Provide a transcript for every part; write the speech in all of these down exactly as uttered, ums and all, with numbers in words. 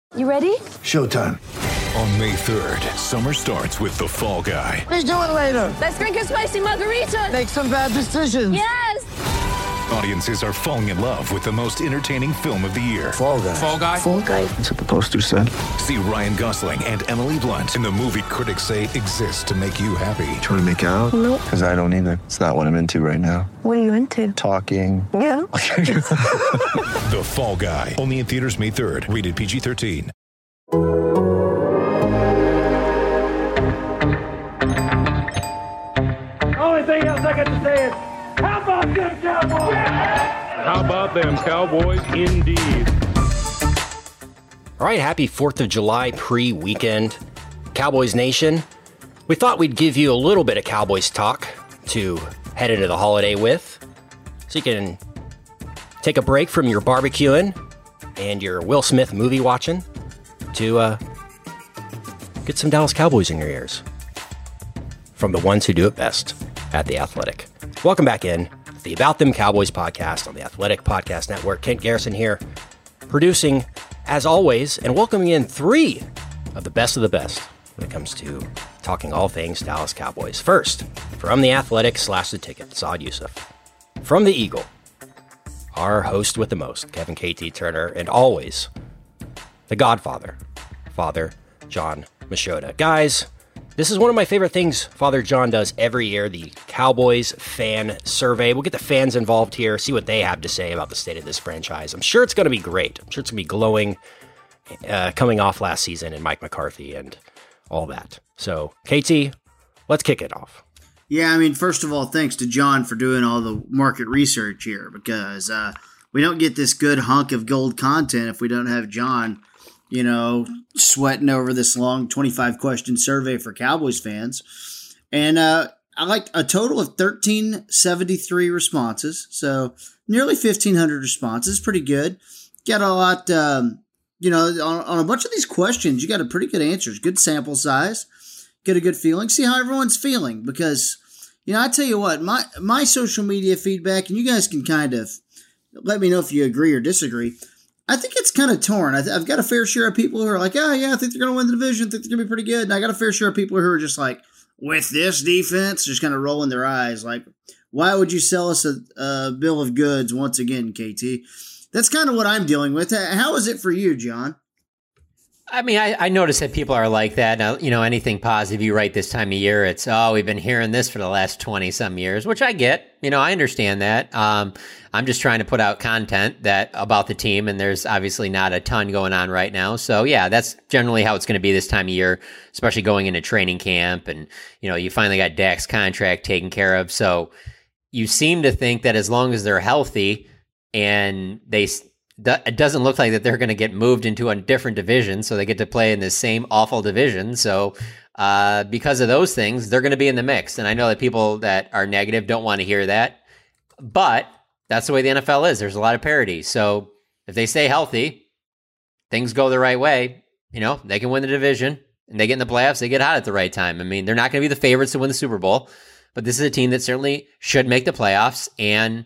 You ready? Showtime. On May third, summer starts with The Fall Guy. Let's do it later. Let's drink a spicy margarita. Make some bad decisions. Yes! Audiences are falling in love with the most entertaining film of the year. Fall Guy. Fall Guy? Fall Guy. That's what the poster said. See Ryan Gosling and Emily Blunt in the movie critics say exists to make you happy. Trying to make it out? Nope. Because I don't either. It's not what I'm into right now. What are you into? Talking. Yeah. The Fall Guy. Only in theaters May third. Rated P G thirteen. Only thing else I got to say is, how about them Cowboys? How about them Cowboys, indeed. All right, happy fourth of July pre-weekend, Cowboys Nation. We thought we'd give you a little bit of Cowboys talk to head into the holiday with, so you can take a break from your barbecuing and your Will Smith movie watching to uh, get some Dallas Cowboys in your ears from the ones who do it best at The Athletic. Welcome back in to the About Them Cowboys podcast on the Athletic Podcast Network. Kent Garrison here, producing as always, and welcoming in three of the best of the best when it comes to talking all things Dallas Cowboys. First, from The Athletic slash The Ticket, Saad Yousuf. From The Eagle, our host with the most, Kevin K T Turner, and always the Godfather, Father John Machota. Guys, this is one of my favorite things Father John does every year, the Cowboys fan survey. We'll get the fans involved here, see what they have to say about the state of this franchise. I'm sure it's going to be great. I'm sure it's going to be glowing, uh, coming off last season and Mike McCarthy and all that. So, K T, let's kick it off. Yeah, I mean, first of all, thanks to John for doing all the market research here, because uh, we don't get this good hunk of gold content if we don't have John, you know, sweating over this long twenty-five question survey for Cowboys fans. And uh, I like a total of one thousand three hundred seventy-three responses. So nearly fifteen hundred responses. Pretty good. Got a lot, um, you know, on, on a bunch of these questions, you got a pretty good answers. Good sample size. Get a good feeling. See how everyone's feeling. Because, you know, I tell you what, my, my social media feedback, and you guys can kind of let me know if you agree or disagree. I think it's kind of torn. I th- I've got a fair share of people who are like, oh, yeah, I think they're going to win the division. I think they're going to be pretty good. And I got a fair share of people who are just like, with this defense, just kind of rolling their eyes. Like, why would you sell us a, a bill of goods once again, K T? That's kind of what I'm dealing with. How is it for you, John? I mean, I, I notice that people are like that. Now, you know, anything positive you write this time of year, it's, oh, we've been hearing this for the last twenty-some years, which I get. You know, I understand that. Um, I'm just trying to put out content that about the team, and there's obviously not a ton going on right now. So, yeah, that's generally how it's going to be this time of year, especially going into training camp. And, you know, you finally got Dak's contract taken care of. So you seem to think that as long as they're healthy and they – it doesn't look like that they're going to get moved into a different division, so they get to play in the same awful division. So uh, because of those things, they're going to be in the mix. And I know that people that are negative don't want to hear that, but that's the way the N F L is. There's a lot of parity. So if they stay healthy, things go the right way, you know, they can win the division, and they get in the playoffs, they get hot at the right time. I mean, they're not going to be the favorites to win the Super Bowl, but this is a team that certainly should make the playoffs and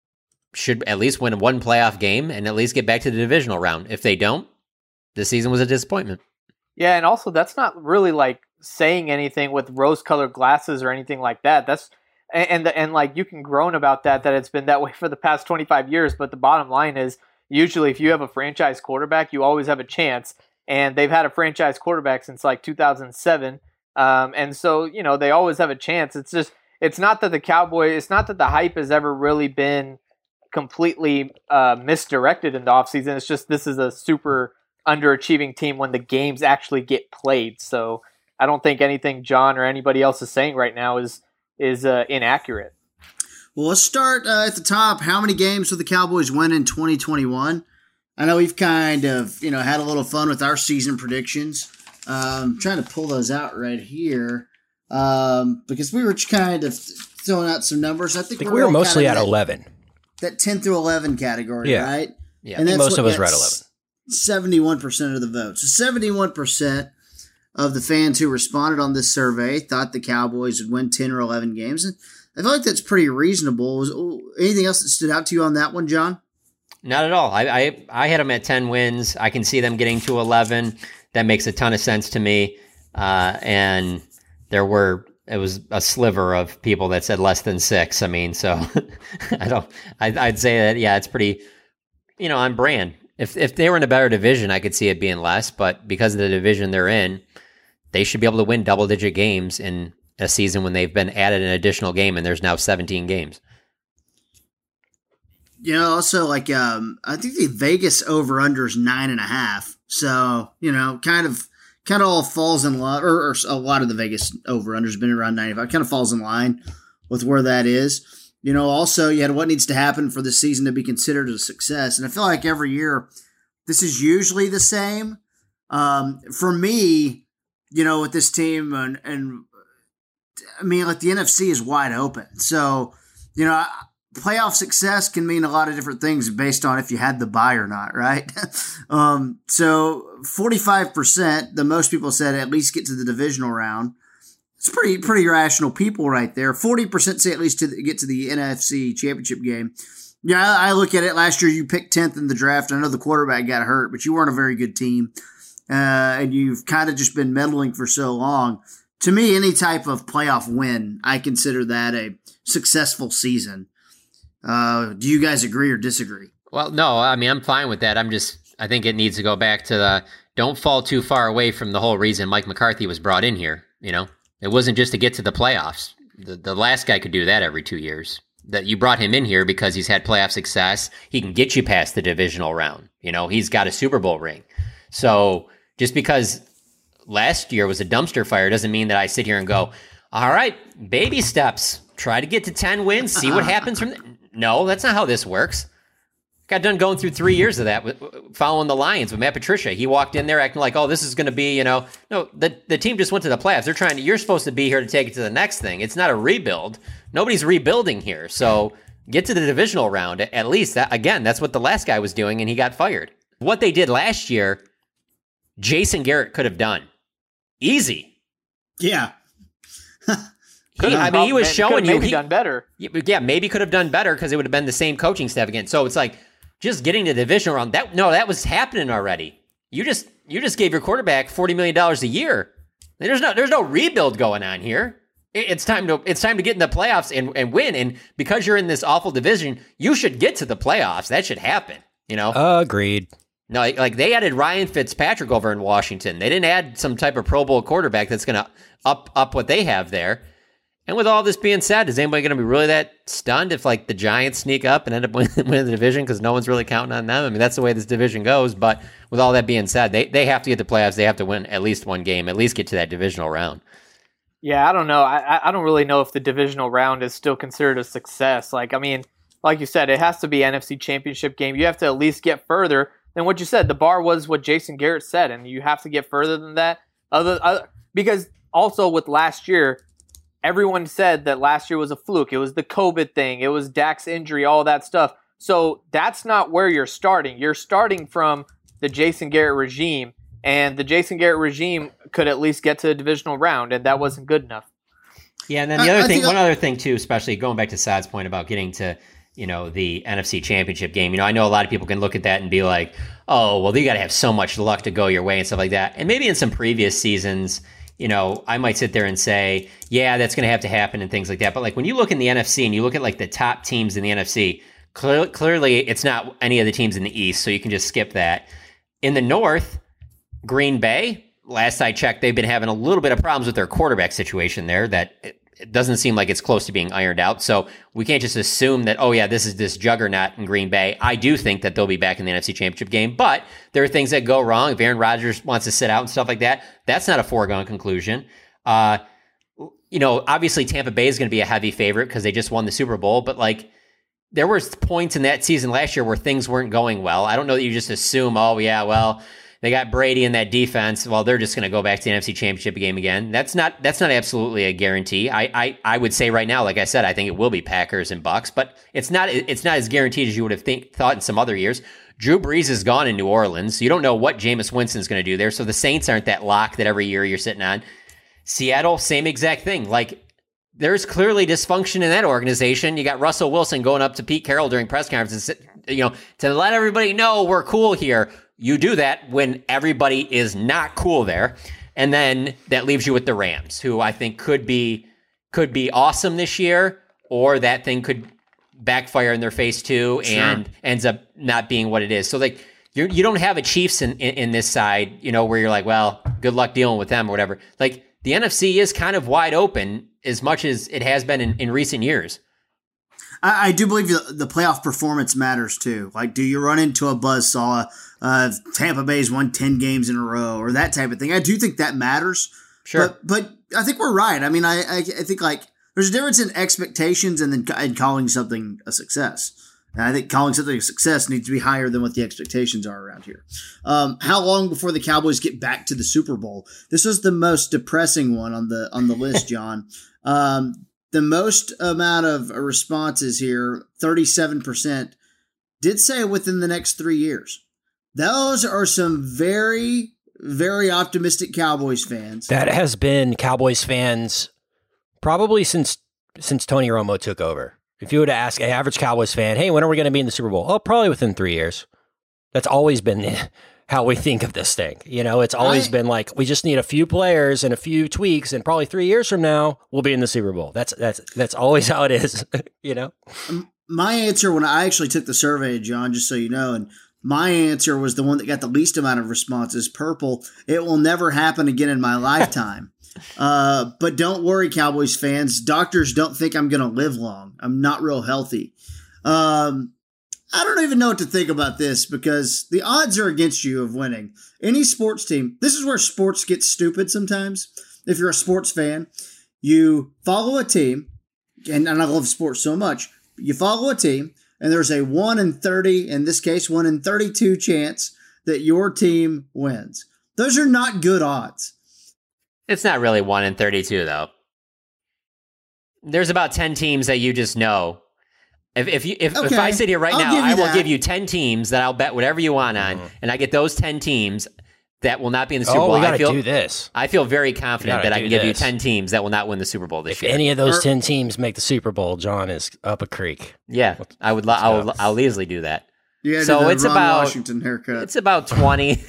should at least win one playoff game and at least get back to the divisional round. If they don't, this season was a disappointment. Yeah, and also that's not really like saying anything with rose-colored glasses or anything like that. That's and and, the, and like you can groan about that, that it's been that way for the past twenty-five years, but the bottom line is usually if you have a franchise quarterback, you always have a chance, and they've had a franchise quarterback since like two thousand seven, um, and so, you know, they always have a chance. It's just, it's not that the Cowboys, it's not that the hype has ever really been completely uh, misdirected in the offseason. It's just this is a super underachieving team when the games actually get played. So I don't think anything John or anybody else is saying right now is is uh, inaccurate. Well, let's start uh, at the top. How many games will the Cowboys win in twenty twenty-one? I know we've kind of, you know, had a little fun with our season predictions. Um, trying to pull those out right here um, because we were kind of throwing out some numbers. I think, I think we were mostly at eleven. That ten through eleven category, yeah. right? Yeah, and that's most of us were at eleven. seventy-one percent of the vote. So seventy-one percent of the fans who responded on this survey thought the Cowboys would win ten or eleven games. And I feel like that's pretty reasonable. Was anything else that stood out to you on that one, John? Not at all. I, I I had them at ten wins. I can see them getting to eleven. That makes a ton of sense to me. Uh, and there were it was a sliver of people that said less than six. I mean, so I don't. I, I'd say that yeah, it's pretty, you know, on brand. If if they were in a better division, I could see it being less. But because of the division they're in, they should be able to win double digit games in a season when they've been added an additional game, and there's now seventeen games. You know, also, like, um, I think the Vegas over-under is nine and a half. So, you know, kind of kind of all falls in line, or, or a lot of the Vegas over-under has been around ninety-five. Kind of falls in line with where that is. You know, also, you had what needs to happen for the season to be considered a success. And I feel like every year, this is usually the same. Um, for me, you know, with this team, and, and I mean, like, the N F C is wide open. So, you know, I, playoff success can mean a lot of different things based on if you had the bye or not, right? um, so forty-five percent, the most people said at least get to the divisional round. It's pretty pretty rational people right there. forty percent say at least to the, get to the N F C championship game. Yeah, I, I look at it. Last year you picked tenth in the draft. I know the quarterback got hurt, but you weren't a very good team. Uh, and you've kind of just been meddling for so long. To me, any type of playoff win, I consider that a successful season. Uh, do you guys agree or disagree? Well, no, I mean, I'm fine with that. I'm just, I think it needs to go back to the, don't fall too far away from the whole reason Mike McCarthy was brought in here. You know, it wasn't just to get to the playoffs. The, the last guy could do that every two years. That you brought him in here because he's had playoff success. He can get you past the divisional round. You know, he's got a Super Bowl ring. So just because last year was a dumpster fire doesn't mean that I sit here and go, all right, baby steps, try to get to ten wins, see what happens from there. No, that's not how this works. Got done going through three years of that, following the Lions with Matt Patricia. He walked in there acting like, oh, this is going to be, you know, no, the, the team just went to the playoffs. They're trying to, you're supposed to be here to take it to the next thing. It's not a rebuild. Nobody's rebuilding here. So get to the divisional round. At least, that again, that's what the last guy was doing, and he got fired. What they did last year, Jason Garrett could have done. Easy. Yeah. He, I mean, he was showing you maybe he done better. Yeah, maybe could have done better because it would have been the same coaching staff again. So it's like just getting to the divisional round. That no, that was happening already. You just you just gave your quarterback forty million dollars a year. There's no there's no rebuild going on here. It, it's time to it's time to get in the playoffs and, and win. And because you're in this awful division, you should get to the playoffs. That should happen. You know. Agreed. No, like, like they added Ryan Fitzpatrick over in Washington. They didn't add some type of Pro Bowl quarterback that's going to up up what they have there. And with all this being said, is anybody going to be really that stunned if, like, the Giants sneak up and end up winning, winning the division because no one's really counting on them? I mean, that's the way this division goes. But with all that being said, they, they have to get the playoffs. They have to win at least one game, at least get to that divisional round. Yeah, I don't know. I I don't really know if the divisional round is still considered a success. Like, I mean, like you said, it has to be N F C Championship game. You have to at least get further than what you said. The bar was what Jason Garrett said, and you have to get further than that. Other, other because also with last year, everyone said that last year was a fluke. It was the COVID thing. It was Dak's injury, all that stuff. So that's not where you're starting. You're starting from the Jason Garrett regime, and the Jason Garrett regime could at least get to the divisional round, and that wasn't good enough. Yeah, and then the other thing, one other thing too, especially going back to Saad's point about getting to, you know, the N F C Championship game. You know, I know a lot of people can look at that and be like, oh, well, you got to have so much luck to go your way and stuff like that. And maybe in some previous seasons, you know, I might sit there and say, yeah, that's going to have to happen and things like that. But like when you look in the N F C and you look at like the top teams in the N F C, clear, clearly it's not any of the teams in the East, so you can just skip that. In the North, Green Bay, last I checked, they've been having a little bit of problems with their quarterback situation there that it, it doesn't seem like it's close to being ironed out. So we can't just assume that, oh yeah, this is this juggernaut in Green Bay. I do think that they'll be back in the N F C Championship game, but there are things that go wrong. If Aaron Rodgers wants to sit out and stuff like that, that's not a foregone conclusion. Uh, you know, obviously Tampa Bay is going to be a heavy favorite because they just won the Super Bowl, but like there were points in that season last year where things weren't going well. I don't know that you just assume, oh yeah, well, they got Brady in that defense. Well, they're just going to go back to the N F C Championship game again. That's not that's not absolutely a guarantee. I, I I would say right now, like I said, I think it will be Packers and Bucks, but it's not it's not as guaranteed as you would have think, thought in some other years. Drew Brees is gone in New Orleans, so you don't know what Jameis Winston's going to do there. So the Saints aren't that lock that every year you're sitting on. Seattle, same exact thing. Like there's clearly dysfunction in that organization. You got Russell Wilson going up to Pete Carroll during press conferences, you know, to let everybody know we're cool here. You do that when everybody is not cool there. And then that leaves you with the Rams, who I think could be could be awesome this year, or that thing could backfire in their face too, sure. and ends up not being what it is. So like you you don't have a Chiefs in, in, in this side, you know, where you're like, well, good luck dealing with them or whatever. Like the N F C is kind of wide open as much as it has been in, in recent years. I, I do believe the, the playoff performance matters too. Like, do you run into a buzzsaw? Uh, Tampa Bay's won ten games in a row, or that type of thing. I do think that matters. Sure, but, but I think we're right. I mean, I, I I think like there's a difference in expectations and then and calling something a success. And I think calling something a success needs to be higher than what the expectations are around here. Um, how long before the Cowboys get back to the Super Bowl? This was the most depressing one on the on the list, John. um, the most amount of responses here, thirty-seven percent, did say within the next three years. Those are some very, very optimistic Cowboys fans. That has been Cowboys fans probably since since Tony Romo took over. If you were to ask an average Cowboys fan, hey, when are we going to be in the Super Bowl? Oh, probably within three years. That's always been how we think of this thing. You know, it's always I, been like, we just need a few players and a few tweaks, and probably three years from now, we'll be in the Super Bowl. That's that's that's always how it is, you know? My answer when I actually took the survey, John, just so you know, and my answer was the one that got the least amount of responses, purple. It will never happen again in my lifetime. uh, but don't worry, Cowboys fans. Doctors don't think I'm going to live long. I'm not real healthy. Um, I don't even know what to think about this because the odds are against you of winning. Any sports team, this is where sports get stupid sometimes. If you're a sports fan, you follow a team, and, and I love sports so much. You follow a team, and there's a one in thirty, in this case, one in thirty-two chance that your team wins. Those are not good odds. It's not really one in thirty-two, though. There's about ten teams that you just know. If if you if, okay. if I sit here right I'll now, I will that. give you ten teams that I'll bet whatever you want on, mm-hmm. and I get those ten teams that will not be in the Super oh, Bowl. we gotta I feel, do this. I feel very confident that I can this. give you ten teams that will not win the Super Bowl this if year. If any of those or, ten teams make the Super Bowl, John is up a creek. Yeah, I would. Lo- I will. I'll easily do that. Yeah, so do it's Ron about Washington haircut. It's about twenty.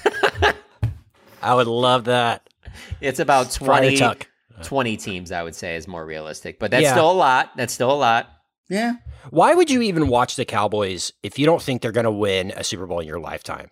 I would love that. It's about twenty. twenty teams, I would say, is more realistic, but that's yeah. still a lot. That's still a lot. Yeah. Why would you even watch the Cowboys if you don't think they're going to win a Super Bowl in your lifetime?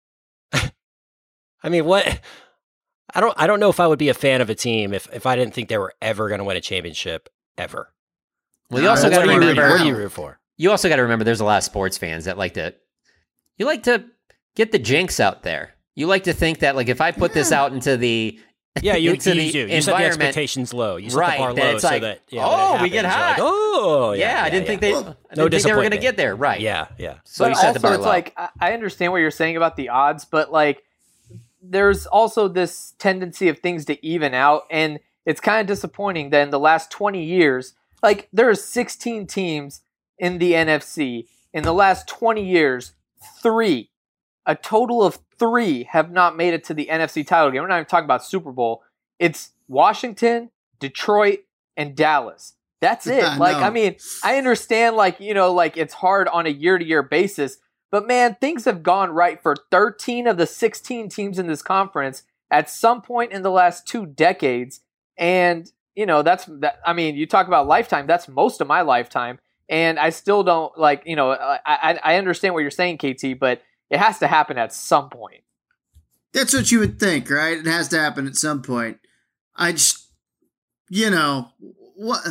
I mean, what? I don't. I don't know if I would be a fan of a team if, if I didn't think they were ever going to win a championship ever. Well, you also uh, got to remember. What do you root for? You also got to remember. There's a lot of sports fans that like to. You like to get the jinx out there. You like to think that, like, if I put yeah. this out into the yeah, you, into you the do. You environment, set the expectations low. You set right, the bar that low it's so like, that yeah, oh, when it happens, we get hot. Like, oh, yeah, yeah. I yeah, didn't yeah. think they. Well, I didn't no think they were going to disappointment. get there. Right. Yeah, yeah. So but you set also, the bar it's low. like I understand what you're saying about the odds, but like there's also this tendency of things to even out, and it's kind of disappointing that in the last twenty years, like there are sixteen teams in the N F C. In the last twenty years, three, a total of three have not made it to the N F C title game. We're not even talking about Super Bowl. It's Washington, Detroit, and Dallas. That's it. I like, know. I mean, I understand, like, you know, like it's hard on a year-to-year basis, but man, things have gone right for thirteen of the sixteen teams in this conference at some point in the last two decades. And, you know, that's, that. I mean, you talk about lifetime, that's most of my lifetime. And I still don't, like, you know, I, I, I understand what you're saying, K T, but it has to happen at some point. That's what you would think, right? It has to happen at some point. I just, you know, what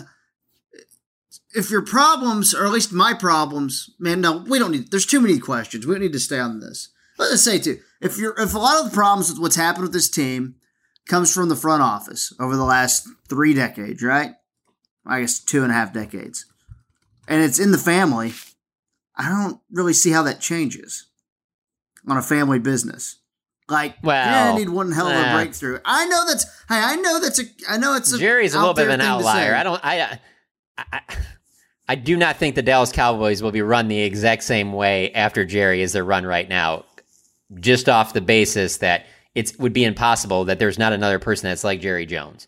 if your problems, or at least my problems, man, no, we don't need, there's too many questions. We don't need to stay on this. Let's say, too, if you're, if a lot of the problems with what's happened with this team comes from the front office over the last three decades, right? I guess two and a half decades. And it's in the family, I don't really see how that changes on a family business. Like, well, yeah, I need one hell of a uh, breakthrough. I know that's, hey, I know that's a, I know it's a Jerry's a little bit of an thing to outlier. say. I don't, I, I, I do not think the Dallas Cowboys will be run the exact same way after Jerry as they're run right now, just off the basis that it would be impossible that there's not another person that's like Jerry Jones.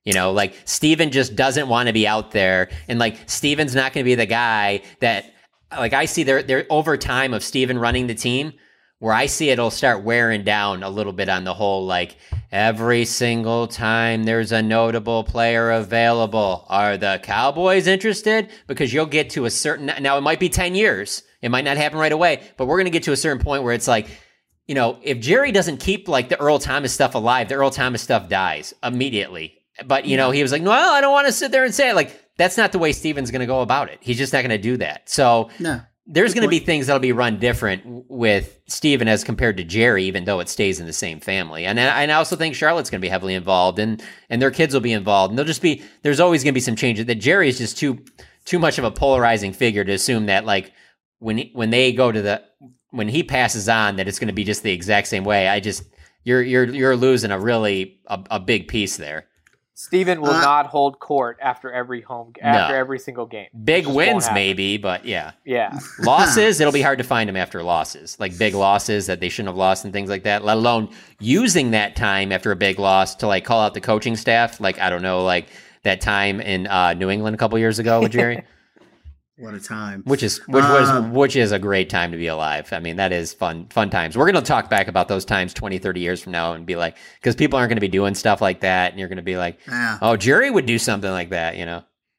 You know, like Steven just doesn't want to be out there. And like Steven's not going to be the guy that, like I see there, there over time of Steven running the team, where I see it'll start wearing down a little bit on the whole, like every single time there's a notable player available, are the Cowboys interested? Because you'll get to a certain, now it might be ten years. It might not happen right away, but we're going to get to a certain point where it's like, you know, if Jerry doesn't keep like the Earl Thomas stuff alive, the Earl Thomas stuff dies immediately. But, you know, he was like, no, I don't want to sit there and say it. Like, that's not the way Steven's going to go about it. He's just not going to do that. So no. There's going to be things that'll be run different with Steven as compared to Jerry, even though it stays in the same family. And I also think Charlotte's going to be heavily involved, and and their kids will be involved. And they'll just be, there's always going to be some changes. That Jerry is just too too much of a polarizing figure to assume that, like, when he, when they go to the, when he passes on, that it's going to be just the exact same way. I just, you're you're you're losing a really a, a big piece there. Steven will uh, not hold court after every home after no. every single game. Big wins maybe, but yeah. Yeah. Losses, it'll be hard to find him after losses. Like big losses that they shouldn't have lost and things like that, let alone using that time after a big loss to like call out the coaching staff. Like, I don't know, like that time in uh, New England a couple years ago with Jerry. What a time. Which is which was um, which is a great time to be alive. I mean, that is fun fun times. We're going to talk back about those times twenty, thirty years from now and be like, because people aren't going to be doing stuff like that, and you're going to be like, yeah. oh, Jerry would do something like that, you know.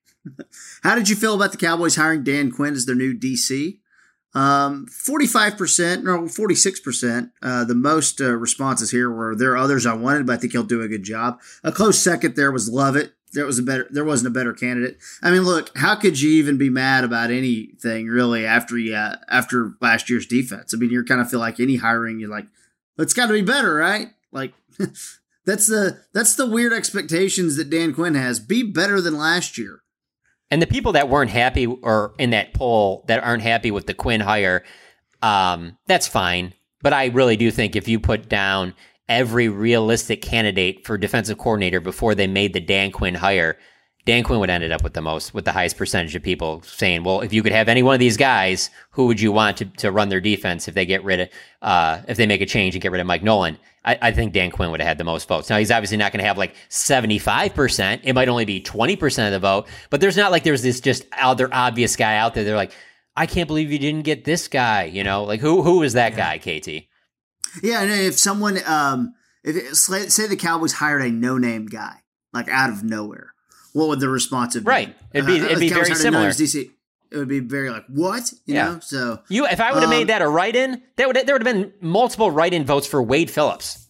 How did you feel about the Cowboys hiring Dan Quinn as their new D C? Um, forty-five percent, no, forty-six percent. Uh, the most uh, responses here were, there are others I wanted, but I think he'll do a good job. A close second there was Lovett. There was a better. There wasn't a better candidate. I mean, look, how could you even be mad about anything really after you, uh, after last year's defense? I mean, you kind of feel like any hiring, you're like, it's got to be better, right? Like that's the that's the weird expectations that Dan Quinn has. Be better than last year. And the people that weren't happy or in that poll that aren't happy with the Quinn hire, um, that's fine. But I really do think if you put down every realistic candidate for defensive coordinator before they made the Dan Quinn hire, Dan Quinn would ended up with the most, with the highest percentage of people saying, well, if you could have any one of these guys, who would you want to, to run their defense if they get rid of, uh, if they make a change and get rid of Mike Nolan? I, I think Dan Quinn would have had the most votes. Now, he's obviously not going to have like seventy-five percent. It might only be twenty percent of the vote, but there's not like there's this just other obvious guy out there. They're like, I can't believe you didn't get this guy, you know, like who, who is that yeah. guy, K T? Yeah, and if someone, um, if it, say the Cowboys hired a no-name guy, like out of nowhere, what would the response have been? Right, it'd be it'd be very similar. D C, it would be very like what, you yeah. know? So you, if I would have um, made that a write-in, that would there would have been multiple write-in votes for Wade Phillips.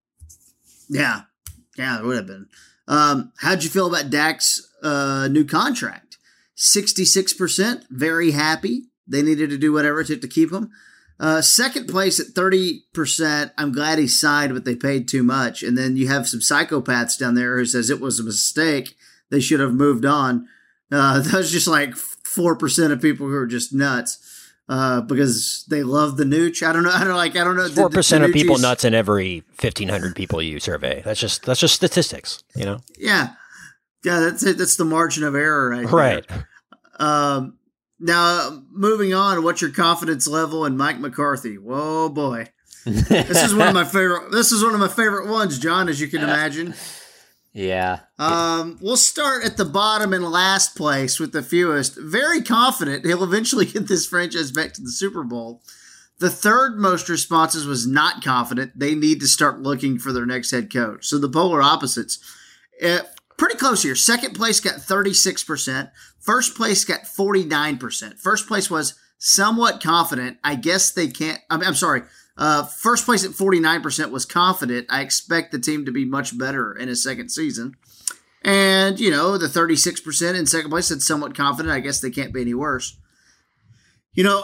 Yeah, yeah, there would have been. Um, how'd you feel about Dak's uh, new contract? Sixty-six percent, very happy. They needed to do whatever it took to keep him. Uh, second place at thirty percent. I'm glad he signed, but they paid too much. And then you have some psychopaths down there who says it was a mistake. They should have moved on. Uh, that's just like four percent of people who are just nuts uh, because they love the Nooch. I don't know. I don't like. I don't know. Four percent of people nuts in every fifteen hundred people you survey. That's just that's just statistics. You know. Yeah, yeah. That's it. That's the margin of error, right? Right. There. Um. Now, moving on, what's your confidence level in Mike McCarthy? Whoa, boy. This is one of my favorite This is one of my favorite ones, John, as you can imagine. Yeah. Um, we'll start at the bottom and last place with the fewest. Very confident he'll eventually get this franchise back to the Super Bowl. The third most responses was not confident. They need to start looking for their next head coach. So the polar opposites. Uh, pretty close here. Second place got thirty-six percent. First place got forty-nine percent. First place was somewhat confident. I guess they can't. I'm, I'm sorry. Uh, first place at forty-nine percent was confident. I expect the team to be much better in his second season. And, you know, the thirty-six percent in second place said somewhat confident. I guess they can't be any worse. You know,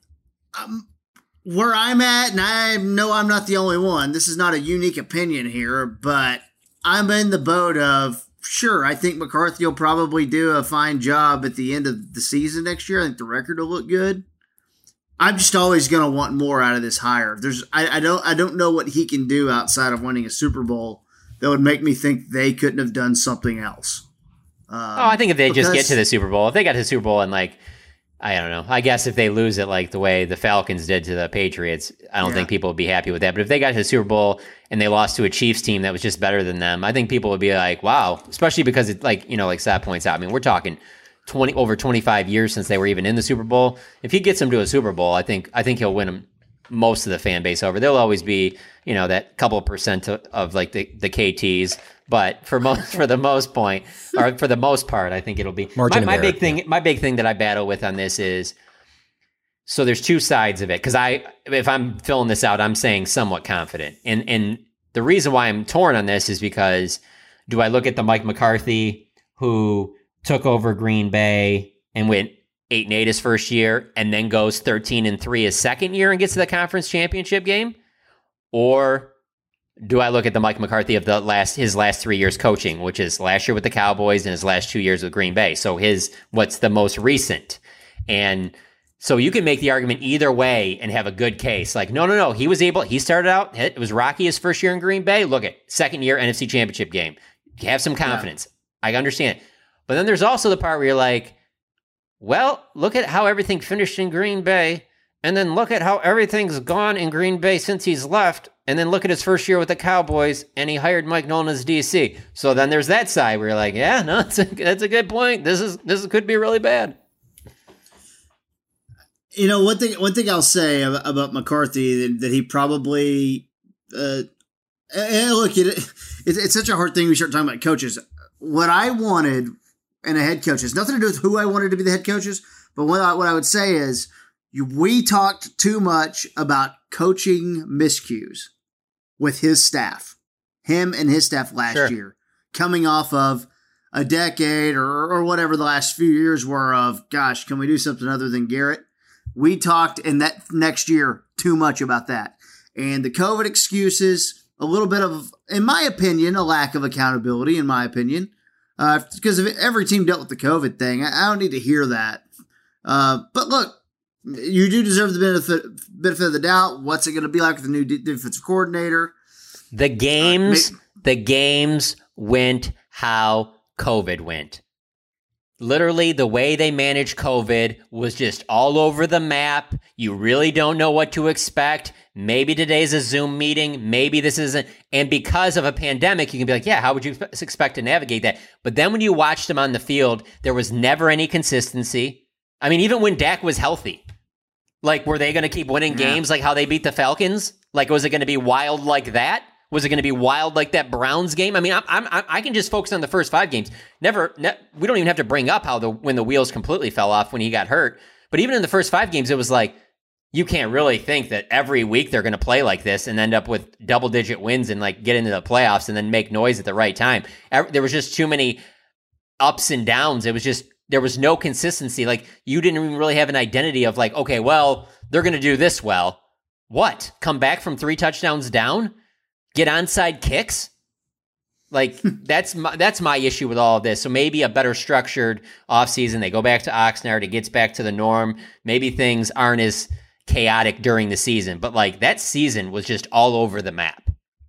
um, where I'm at, and I know I'm not the only one, this is not a unique opinion here, but I'm in the boat of, sure, I think McCarthy will probably do a fine job at the end of the season next year. I think the record will look good. I'm just always going to want more out of this hire. There's, I, I don't, I don't know what he can do outside of winning a Super Bowl that would make me think they couldn't have done something else. Um, oh, I think if they because, just get to the Super Bowl, if they got to the Super Bowl and like, I don't know. I guess if they lose it like the way the Falcons did to the Patriots, I don't yeah. think people would be happy with that. But if they got to the Super Bowl and they lost to a Chiefs team that was just better than them, I think people would be like, wow, especially because it, like, you know, like Seth points out, I mean, we're talking twenty over twenty-five years since they were even in the Super Bowl. If he gets them to a Super Bowl, I think, I think he'll win them most of the fan base over. There'll always be, you know, that couple of percent of, of like the, the K Ts. But for most, for the most point, or for the most part, I think it'll be my, my big thing. My big thing that I battle with on this is, so there's two sides of it. Because I, if I'm filling this out, I'm saying somewhat confident, and and the reason why I'm torn on this is because, do I look at the Mike McCarthy who took over Green Bay and went eight and eight his first year, and then goes thirteen and three his second year and gets to the conference championship game, or do I look at the Mike McCarthy of the last his last three years coaching, which is last year with the Cowboys and his last two years with Green Bay? So his what's the most recent? And so you can make the argument either way and have a good case. Like, no, no, no. He was able, he started out, it was rocky his first year in Green Bay. Look at second year N F C Championship game. Have some confidence. Yeah. I understand. But then there's also the part where you're like, well, look at how everything finished in Green Bay. And then look at how everything's gone in Green Bay since he's left. And then look at his first year with the Cowboys, and he hired Mike Nolan as D C. So then there's that side where you're like, yeah, no, that's a, that's a good point. This is this could be really bad. You know, one thing one thing I'll say about McCarthy that, that he probably uh, and look, it, it's, it's such a hard thing. We start talking about coaches. What I wanted in a head coach has nothing to do with who I wanted to be the head coaches, but what I, what I would say is we talked too much about coaching miscues with his staff, him and his staff last sure. year, coming off of a decade or, or whatever the last few years were of, gosh, can we do something other than Garrett? We talked in that next year too much about that. And the COVID excuses, a little bit of, in my opinion, a lack of accountability, in my opinion, uh, because if every team dealt with the COVID thing, I, I don't need to hear that. Uh, but look, you do deserve the benefit, benefit of the doubt. What's it going to be like with the new defensive coordinator? The games, uh, the games went how COVID went. Literally, the way they managed COVID was just all over the map. You really don't know what to expect. Maybe today's a Zoom meeting. Maybe this isn't. And because of a pandemic, you can be like, yeah, how would you expect to navigate that? But then when you watched them on the field, there was never any consistency. I mean, even when Dak was healthy, like, were they going to keep winning yeah. games like how they beat the Falcons? Like, was it going to be wild like that? Was it going to be wild like that Browns game? I mean, I'm, I'm, I can just focus on the first five games. Never, ne- we don't even have to bring up how the when the wheels completely fell off when he got hurt. But even in the first five games, it was like, you can't really think that every week they're going to play like this and end up with double-digit wins and like get into the playoffs and then make noise at the right time. There was just too many ups and downs. It was just, there was no consistency. Like, you didn't even really have an identity of like, okay, well, they're going to do this well. What? Come back from three touchdowns down? Get onside kicks? Like, that's my, that's my issue with all of this. So maybe a better structured offseason. They go back to Oxnard. It gets back to the norm. Maybe things aren't as chaotic during the season. But, like, that season was just all over the map.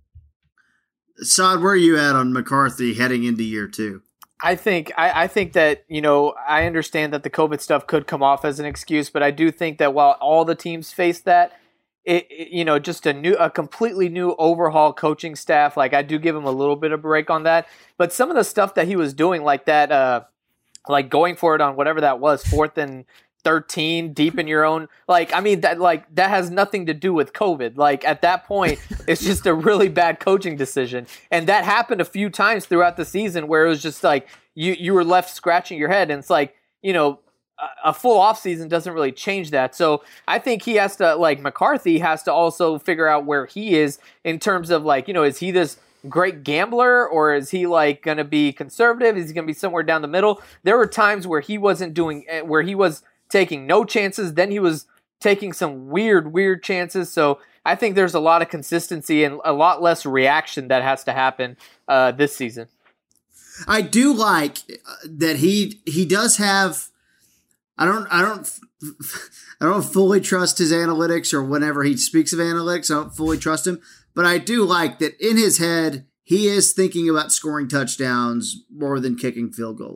Saad, where are you at on McCarthy heading into year two? I think I, I think that, you know, I understand that the COVID stuff could come off as an excuse, but I do think that while all the teams face that, it, it you know, just a new, a completely new overhaul coaching staff, like, I do give him a little bit of break on that. But some of the stuff that he was doing, like that, uh, like going for it on whatever that was, fourth and thirteen, deep in your own, like, I mean, that like that has nothing to do with COVID. Like, at that point, it's just a really bad coaching decision. And that happened a few times throughout the season where it was just like you you were left scratching your head. And it's like, you know, a, a full offseason doesn't really change that. So I think he has to, like, McCarthy has to also figure out where he is in terms of, like, you know, is he this great gambler, or is he like going to be conservative? Is he going to be somewhere down the middle? There were times where he wasn't doing, where he was taking no chances. Then he was taking some weird, weird chances. So I think there's a lot of consistency and a lot less reaction that has to happen uh, this season. I do like that he he does have. I don't I don't I don't fully trust his analytics, or whenever he speaks of analytics, I don't fully trust him. But I do like that in his head, he is thinking about scoring touchdowns more than kicking field goals,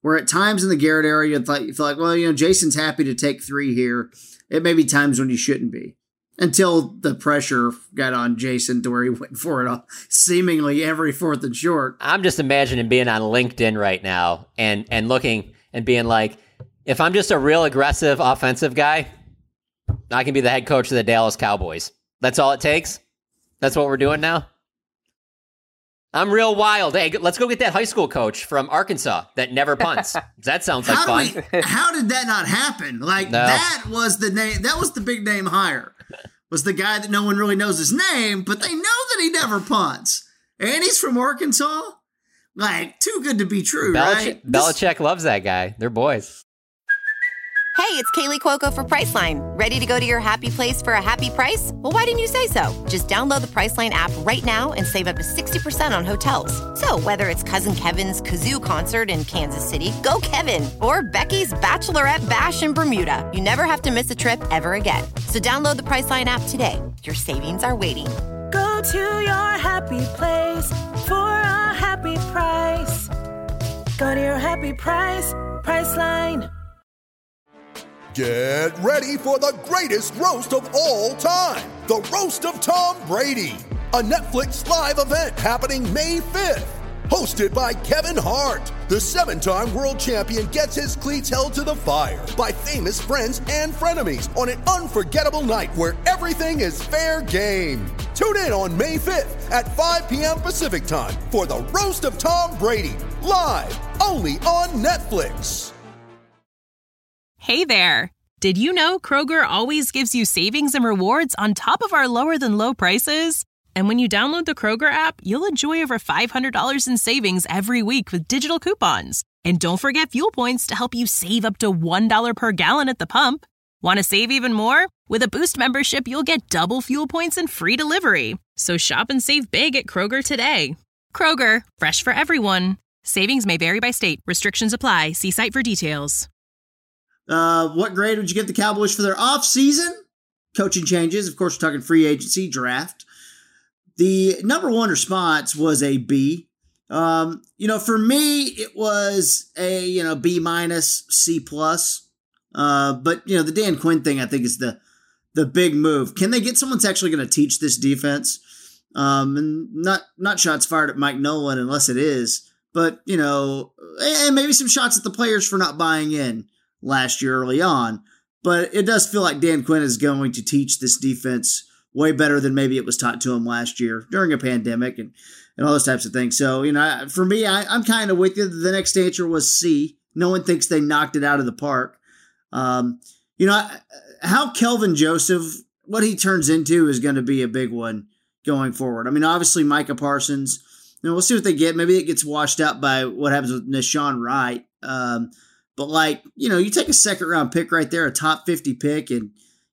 Where at times in the Garrett era, you thought you feel like, well, you know, Jason's happy to take three here. It may be times when he shouldn't be. Until the pressure got on Jason to where he went for it all, seemingly every fourth and short. I'm just imagining being on LinkedIn right now and, and looking and being like, if I'm just a real aggressive offensive guy, I can be the head coach of the Dallas Cowboys. That's all it takes? That's what we're doing now? I'm real wild. Hey, let's go get that high school coach from Arkansas that never punts. That sounds like how fun. Did we, how did that not happen? Like, no. that was the name. That was the big name hire. Was the guy that no one really knows his name, but they know that he never punts. And he's from Arkansas? Like, too good to be true, Belich- right? Belichick this- loves that guy. They're boys. Hey, it's Kaylee Cuoco for Priceline. Ready to go to your happy place for a happy price? Well, why didn't you say so? Just download the Priceline app right now and save up to sixty percent on hotels. So whether it's Cousin Kevin's Kazoo Concert in Kansas City, go Kevin, or Becky's Bachelorette Bash in Bermuda, you never have to miss a trip ever again. So download the Priceline app today. Your savings are waiting. Go to your happy place for a happy price. Go to your happy price, Priceline. Get ready for the greatest roast of all time, the Roast of Tom Brady, a Netflix live event happening May fifth. Hosted by Kevin Hart, the seven-time world champion gets his cleats held to the fire by famous friends and frenemies on an unforgettable night where everything is fair game. Tune in on May fifth at five p.m. Pacific time for the Roast of Tom Brady, live only on Netflix. Hey there! Did you know Kroger always gives you savings and rewards on top of our lower-than-low prices? And when you download the Kroger app, you'll enjoy over five hundred dollars in savings every week with digital coupons. And don't forget fuel points to help you save up to one dollar per gallon at the pump. Want to save even more? With a Boost membership, you'll get double fuel points and free delivery. So shop and save big at Kroger today. Kroger, fresh for everyone. Savings may vary by state. Restrictions apply. See site for details. Uh, what grade would you give the Cowboys for their off-season? Coaching changes. Of course, we're talking free agency, draft. The number one response was a B. Um, you know, for me, it was a, you know, B minus, C plus. Uh, but, you know, the Dan Quinn thing, I think, is the the big move. Can they get someone that's actually going to teach this defense? Um, and not, not shots fired at Mike Nolan unless it is. But, you know, and maybe some shots at the players for not buying in last year early on, but it does feel like Dan Quinn is going to teach this defense way better than maybe it was taught to him last year during a pandemic and, and all those types of things. So, you know, for me, I, I'm kind of with you. The next answer was C. No one thinks they knocked it out of the park. Um, you know, how Kelvin Joseph, what he turns into is going to be a big one going forward. I mean, obviously Micah Parsons, you know, we'll see what they get. Maybe it gets washed out by what happens with Nashawn Wright. Um, But, like, you know, you take a second-round pick right there, a top fifty pick, and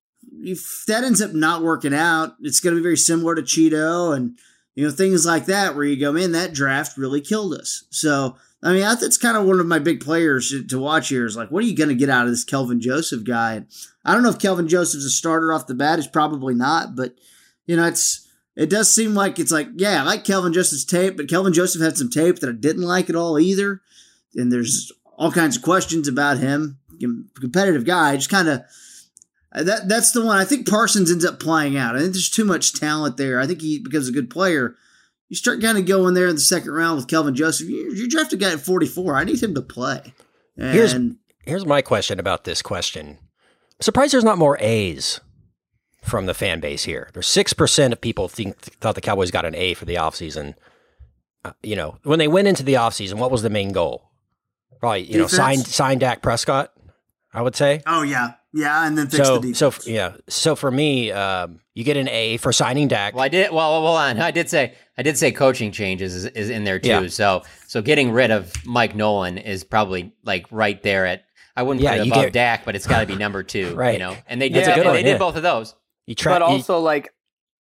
if that ends up not working out, it's going to be very similar to Cheeto and, you know, things like that where you go, man, that draft really killed us. So, I mean, that's kind of one of my big players to watch here is, like, what are you going to get out of this Kelvin Joseph guy? And I don't know if Kelvin Joseph's a starter off the bat. He's probably not, but, you know, it's it does seem like it's like, yeah, I like Kelvin Joseph's tape, but Kelvin Joseph had some tape that I didn't like at all either. And there's all kinds of questions about him. Competitive guy, just kind of that. That's the one. I think Parsons ends up playing out. I think there's too much talent there. I think he becomes a good player. You start kind of going there in the second round with Kelvin Joseph. You, you draft a guy at forty-four. I need him to play. And here's here's my question about this question. I'm surprised there's not more A's from the fan base here. There's six percent of people think thought the Cowboys got an A for the offseason. Uh, you know, when they went into the offseason, what was the main goal? Probably, you defense? know, sign sign Dak Prescott, I would say. Oh, yeah. Yeah, and then fix so, the defense. So, yeah. So, for me, um, you get an A for signing Dak. Well, I did. Well, hold on. I did say I did say coaching changes is, is in there, too. Yeah. So, so getting rid of Mike Nolan is probably, like, right there at, I wouldn't yeah, put it above get, Dak, but it's got to be number two. Right. You know? And they did, yeah, and one, they did yeah. both of those. You try, but also, you, like,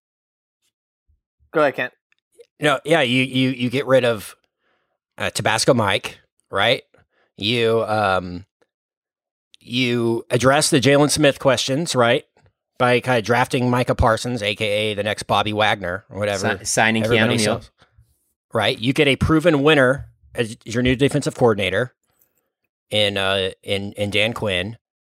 go ahead, Kent. You know, yeah, you, you, you get rid of uh, Tabasco Mike, right? You um, you address the Jalen Smith questions, right? By kind of drafting Micah Parsons, a k a the next Bobby Wagner or whatever. Si- signing Keanu Neal. Right? You get a proven winner as your new defensive coordinator. in uh in in Dan Quinn.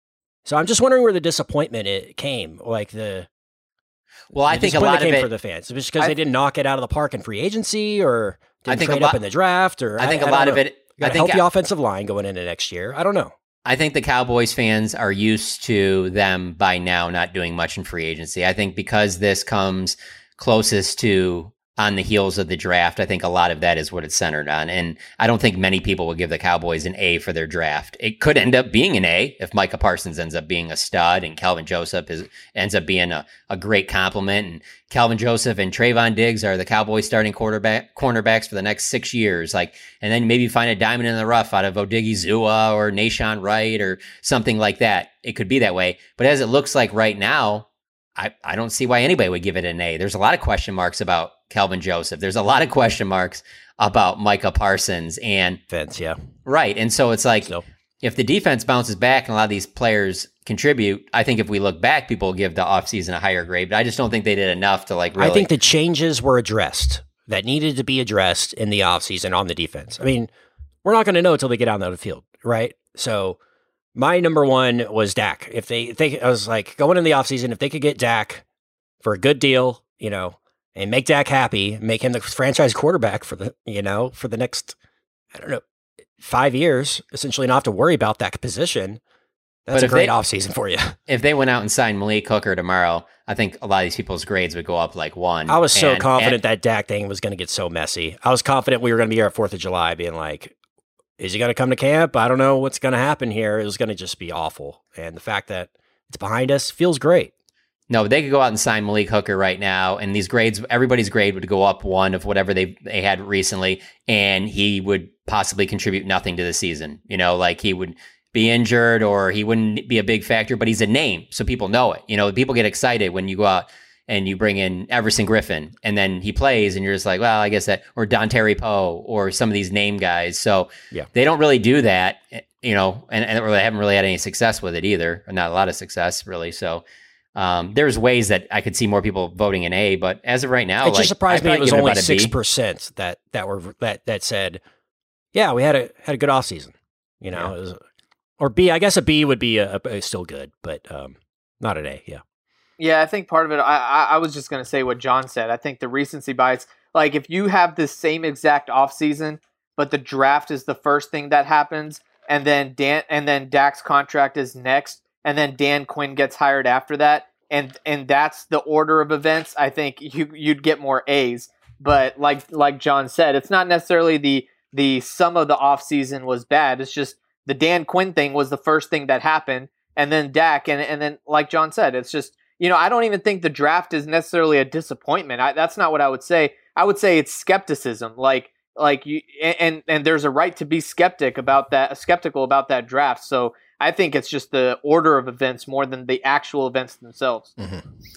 So I'm just wondering where the disappointment it came, like the. Well, I the think a lot of came it for the fans. It was because they didn't knock it out of the park in free agency, or didn't I think trade a up lot, in the draft, or I think I, a I lot of know. it. Got I to think help the offensive line going into next year. I don't know. I think the Cowboys fans are used to them by now not doing much in free agency. I think because this comes closest to on the heels of the draft, I think a lot of that is what it's centered on. And I don't think many people will give the Cowboys an A for their draft. It could end up being an A if Micah Parsons ends up being a stud and Calvin Joseph is, ends up being a, a great compliment. And Calvin Joseph and Trayvon Diggs are the Cowboys starting quarterback cornerbacks for the next six years. Like, and then maybe find a diamond in the rough out of Odigizua or Nashawn Wright or something like that. It could be that way. But as it looks like right now, I, I don't see why anybody would give it an A. There's a lot of question marks about Calvin Joseph. There's a lot of question marks about Micah Parsons and Vince, yeah. Right. And so it's like, so. if the defense bounces back and a lot of these players contribute, I think if we look back, people will give the offseason a higher grade, but I just don't think they did enough to like really. I think the changes were addressed that needed to be addressed in the offseason on the defense. I mean, we're not going to know until they get out on the field, right? So my number one was Dak. If they, if they, I was like, going in the offseason, if they could get Dak for a good deal, you know, and make Dak happy, make him the franchise quarterback for the, you know, for the next, I don't know, five years, essentially not have to worry about that position. That's but a great they, offseason for you. If they went out and signed Malik Hooker tomorrow, I think a lot of these people's grades would go up like one. I was so and, confident and, that Dak thing was going to get so messy. I was confident we were going to be here at fourth of July being like, is he going to come to camp? I don't know what's going to happen here. It was going to just be awful. And the fact that it's behind us feels great. No, they could go out and sign Malik Hooker right now, and these grades, everybody's grade would go up one of whatever they they had recently, and he would possibly contribute nothing to the season. You know, like he would be injured or he wouldn't be a big factor, but he's a name, so people know it. You know, people get excited when you go out and you bring in Everson Griffin, and then he plays, and you're just like, well, I guess that, or Dontari Poe, or some of these name guys. So yeah. They don't really do that, you know, and, and or they haven't really had any success with it either, or not a lot of success really. So. Um, there's ways that I could see more people voting an A, but as of right now, it like, just surprised me it was it only six percent that that were that that said, yeah, we had a had a good off season. You know, yeah. it was, or B. I guess a B would be a, a, still good, but um, not an A. Yeah, yeah. I think part of it. I I, I was just going to say what John said. I think the recency bias. Like if you have the same exact off season, but the draft is the first thing that happens, and then Dan and then Dak's contract is next. And then Dan Quinn gets hired after that, and and that's the order of events. I think you you'd get more A's. But like like John said, it's not necessarily the the sum of the offseason was bad. It's just the Dan Quinn thing was the first thing that happened, and then Dak, and and then like John said, it's just, you know, I don't even think the draft is necessarily a disappointment. I, that's not what I would say. I would say it's skepticism. Like like you and and there's a right to be skeptic about that, skeptical about that draft. So. I think it's just the order of events more than the actual events themselves. Mm-hmm.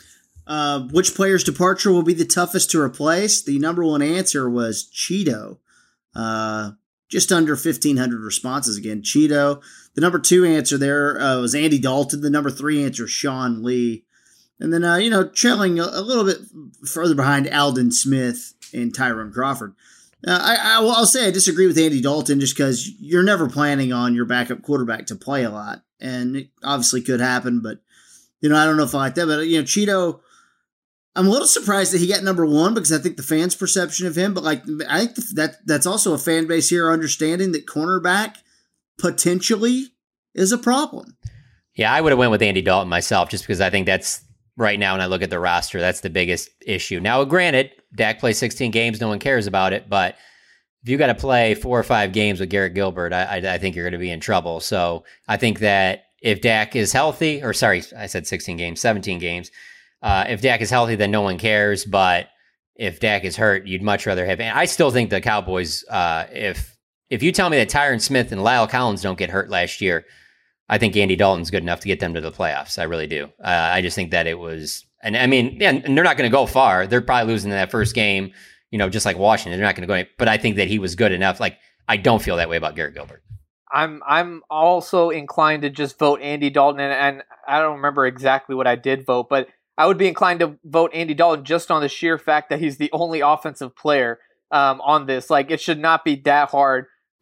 Uh, which player's departure will be the toughest to replace? The number one answer was Cheeto. Uh, just under fifteen hundred responses again. Cheeto. The number two answer there uh, was Andy Dalton. The number three answer, Sean Lee. And then, uh, you know, trailing a, a little bit further behind, Aldon Smith and Tyrone Crawford. Uh, I, I, well, I'll say I disagree with Andy Dalton just because you're never planning on your backup quarterback to play a lot. And it obviously could happen, but, you know, I don't know if I like that. But, you know, Cheeto, I'm a little surprised that he got number one because I think the fans' perception of him, but, like, I think that that's also a fan base here understanding that cornerback potentially is a problem. Yeah, I would have went with Andy Dalton myself just because I think that's, right now when I look at the roster, that's the biggest issue. Now, granted, Dak plays sixteen games, no one cares about it, but if you got to play four or five games with Garrett Gilbert, I, I, I think you're going to be in trouble. So I think that if Dak is healthy, or sorry, I said sixteen games, seventeen games. Uh, if Dak is healthy, then no one cares. But if Dak is hurt, you'd much rather have. And I still think the Cowboys, uh, if if you tell me that Tyron Smith and Lyle Collins don't get hurt last year, I think Andy Dalton's good enough to get them to the playoffs. I really do. Uh, I just think that it was, and I mean, yeah, and they're not going to go far. They're probably losing in that first game, you know, just like Washington. They're not going to go any, but I think that he was good enough. Like, I don't feel that way about Garrett Gilbert. I'm I'm also inclined to just vote Andy Dalton, and, and I don't remember exactly what I did vote, but I would be inclined to vote Andy Dalton just on the sheer fact that he's the only offensive player um, on this. Like, it should not be that hard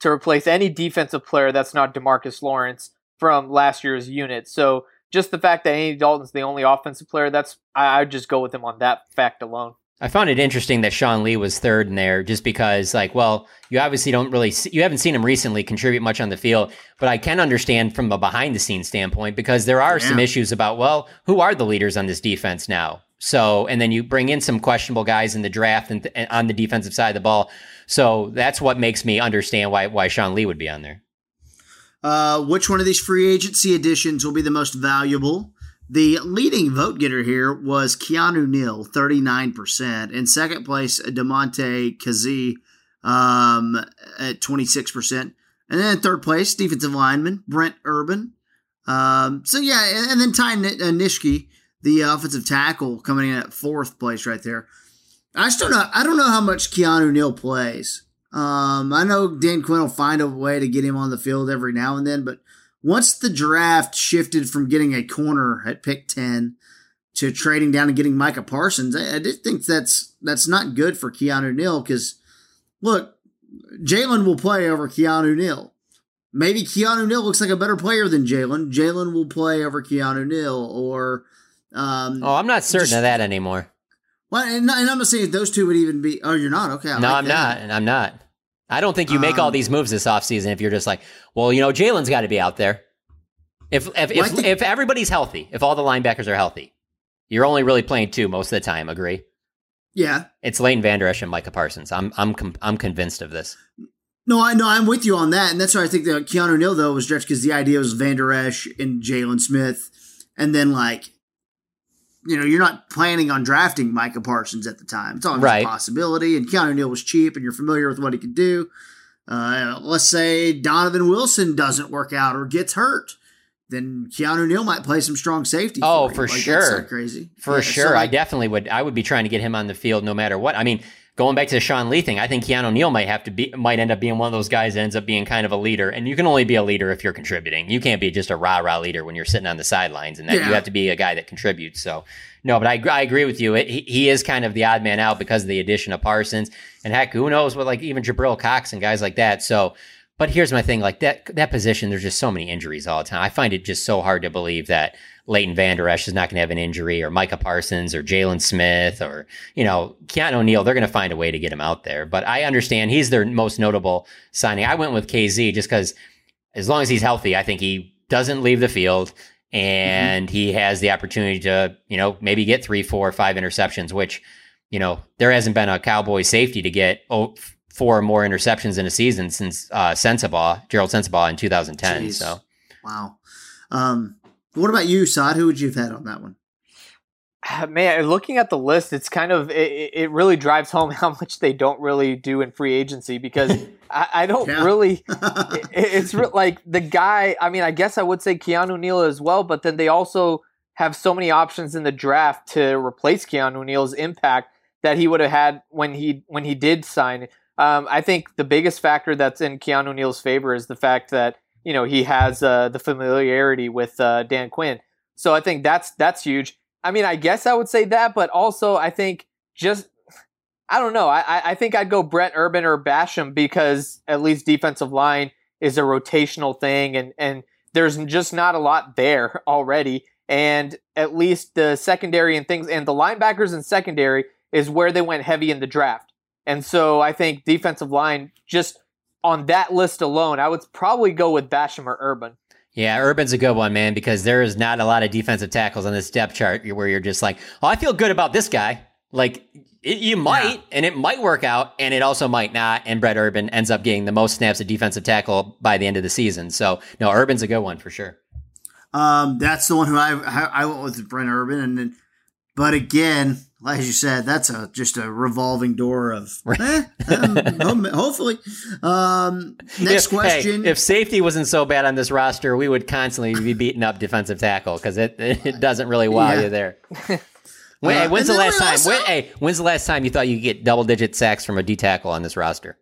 to replace any defensive player that's not DeMarcus Lawrence from last year's unit. So just the fact that Andy Dalton's the only offensive player, that's I, I'd just go with him on that fact alone. I found it interesting that Sean Lee was third in there just because, like, well, you obviously don't really, see, you haven't seen him recently contribute much on the field, but I can understand from a behind-the-scenes standpoint because there are yeah. some issues about, well, who are the leaders on this defense now? So, and then you bring in some questionable guys in the draft and, th- and on the defensive side of the ball. So that's what makes me understand why why Sean Lee would be on there. Uh, which one of these free agency additions will be the most valuable? The leading vote getter here was Keanu Neal, thirty-nine percent. In second place, DeMonte Kazee um, at twenty-six percent. And then in third place, defensive lineman Brent Urban. Um, so, yeah, and then Ty Nishke, the offensive tackle, coming in at fourth place right there. I still know, I don't know how much Keanu Neal plays. Um, I know Dan Quinn will find a way to get him on the field every now and then, but once the draft shifted from getting a corner at pick ten to trading down and getting Micah Parsons, I, I did think that's that's not good for Keanu Neal because, look, Jalen will play over Keanu Neal. Maybe Keanu Neal looks like a better player than Jalen. Jalen will play over Keanu Neal or... Um, oh, I'm not certain just, of that anymore. Well, and, and I'm not saying those two would even be... Oh, you're not? Okay. I no, like I'm that. not. And I'm not. I don't think you make um, all these moves this offseason if you're just like, well, you know, Jalen's got to be out there. If if well, if, think, if everybody's healthy, if all the linebackers are healthy, you're only really playing two most of the time. Agree? Yeah. It's Leighton Vander Esch and Micah Parsons. I'm I'm com- I'm convinced of this. No, I know I'm with you on that, and that's why I think that Keanu Neal though was drafted because the idea was Vander Esch and Jalen Smith, and then like, you know, you're not planning on drafting Micah Parsons at the time. It's always right. a possibility, and Keanu Neal was cheap, and you're familiar with what he could do. Uh, let's say Donovan Wilson doesn't work out or gets hurt, then Keanu Neal might play some strong safety. Oh, for, for like, sure, that's not crazy for yeah, sure. So like, I definitely would. I would be trying to get him on the field no matter what. I mean, going back to the Sean Lee thing, I think Keanu Neal might have to be, might end up being one of those guys that ends up being kind of a leader. And you can only be a leader if you're contributing. You can't be just a rah rah leader when you're sitting on the sidelines, and that yeah. you have to be a guy that contributes. So. No, but I, I agree with you. It, he, he is kind of the odd man out because of the addition of Parsons. And heck, who knows what, like, even Jabril Cox and guys like that. So, but here's my thing. Like, that that position, there's just so many injuries all the time. I find it just so hard to believe that Leighton Vander Esch is not going to have an injury, or Micah Parsons, or Jalen Smith, or, you know, Keanu Neal. They're going to find a way to get him out there. But I understand he's their most notable signing. I went with K Z just because as long as he's healthy, I think he doesn't leave the field. And mm-hmm. he has the opportunity to, you know, maybe get three, four, five interceptions, which, you know, there hasn't been a Cowboy safety to get oh, four or more interceptions in a season since uh, Sensabaugh, Gerald Sensabaugh in two thousand ten. Jeez. So, wow. Um, what about you, Saad? Who would you have had on that one? Man, looking at the list, it's kind of it, it really drives home how much they don't really do in free agency because I, I don't yeah. really. it, it's re- like the guy. I mean, I guess I would say Keanu Neal as well, but then they also have so many options in the draft to replace Keanu Neal's impact that he would have had when he when he did sign. Um, I think the biggest factor that's in Keanu Neal's favor is the fact that you know he has uh, the familiarity with uh, Dan Quinn. So I think that's that's huge. I mean, I guess I would say that, but also I think just, I don't know. I, I think I'd go Brent Urban or Basham because at least defensive line is a rotational thing and, and there's just not a lot there already. And at least the secondary and things and the linebackers and secondary is where they went heavy in the draft. And so I think defensive line, just on that list alone, I would probably go with Basham or Urban. Yeah, Urban's a good one, man, because there is not a lot of defensive tackles on this depth chart where you're just like, oh, I feel good about this guy. Like, it, you might, yeah. and it might work out, and it also might not, and Brett Urban ends up getting the most snaps at defensive tackle by the end of the season. So, no, Urban's a good one for sure. Um, that's the one who I I went with Brent Urban, and then, but again, as you said, that's a just a revolving door of eh, um, hopefully. Um, next if, question: hey, if safety wasn't so bad on this roster, we would constantly be beating up defensive tackle because it it doesn't really wow yeah. you there. When, uh, hey, when's the last time? Also, when, hey, when's the last time you thought you could get double digit sacks from a D tackle on this roster?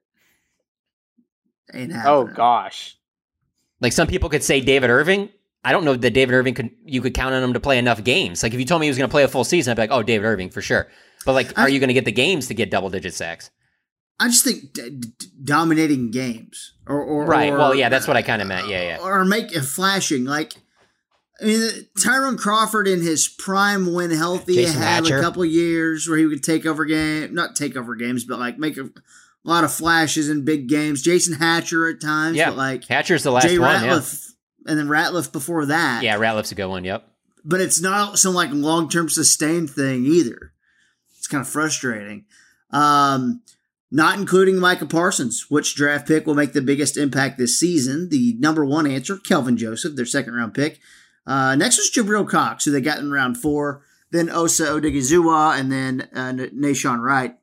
Ain't oh gosh! Like some people could say David Irving. I don't know that David Irving could, you could count on him to play enough games. Like if you told me he was going to play a full season, I'd be like, oh, David Irving for sure. But like, I, are you going to get the games to get double digit sacks? I just think d- d- dominating games or, or right. Or, well, yeah, that's what I kind of meant. Yeah, yeah. Or make it flashing. Like, I mean, Tyrone Crawford in his prime, when healthy, Jason had Hatcher. a couple years where he would take over game, not take over games, but like make a, a lot of flashes in big games. Jason Hatcher at times, Yeah, but like Hatcher's the last Jay one. Ratliff, and then Ratliff before that. Yeah, yeah, Ratliff's a good one. Yep. But it's not some like long term sustained thing either. It's kind of frustrating. Um, not including Micah Parsons. Which draft pick will make the biggest impact this season? The number one answer, Kelvin Joseph, their second round pick. Uh, next was Jabril Cox, who they got in round four. Then Osa Odigizua, and then uh, Nahshon Wright.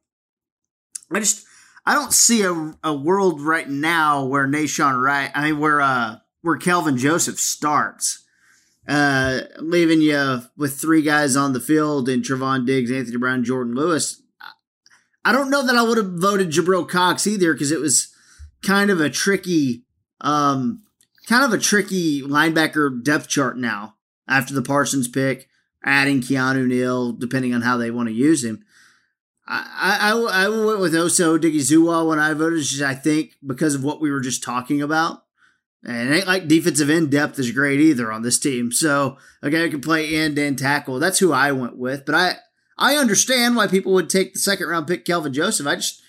I just I don't see a, a world right now where Nahshon Wright, I mean where uh, where Kelvin Joseph starts. Uh, leaving you with three guys on the field in Trevon Diggs, Anthony Brown, Jordan Lewis. I don't know that I would have voted Jabril Cox either, because it was kind of a tricky, um, kind of a tricky linebacker depth chart now after the Parsons pick, adding Keanu Neal, depending on how they want to use him. I, I, I went with Osa Odigizua when I voted, just I think because of what we were just talking about. And it ain't like defensive end depth is great either on this team. So a guy who can play end and tackle, that's who I went with. But I, I understand why people would take the second round pick Kelvin Joseph. I just,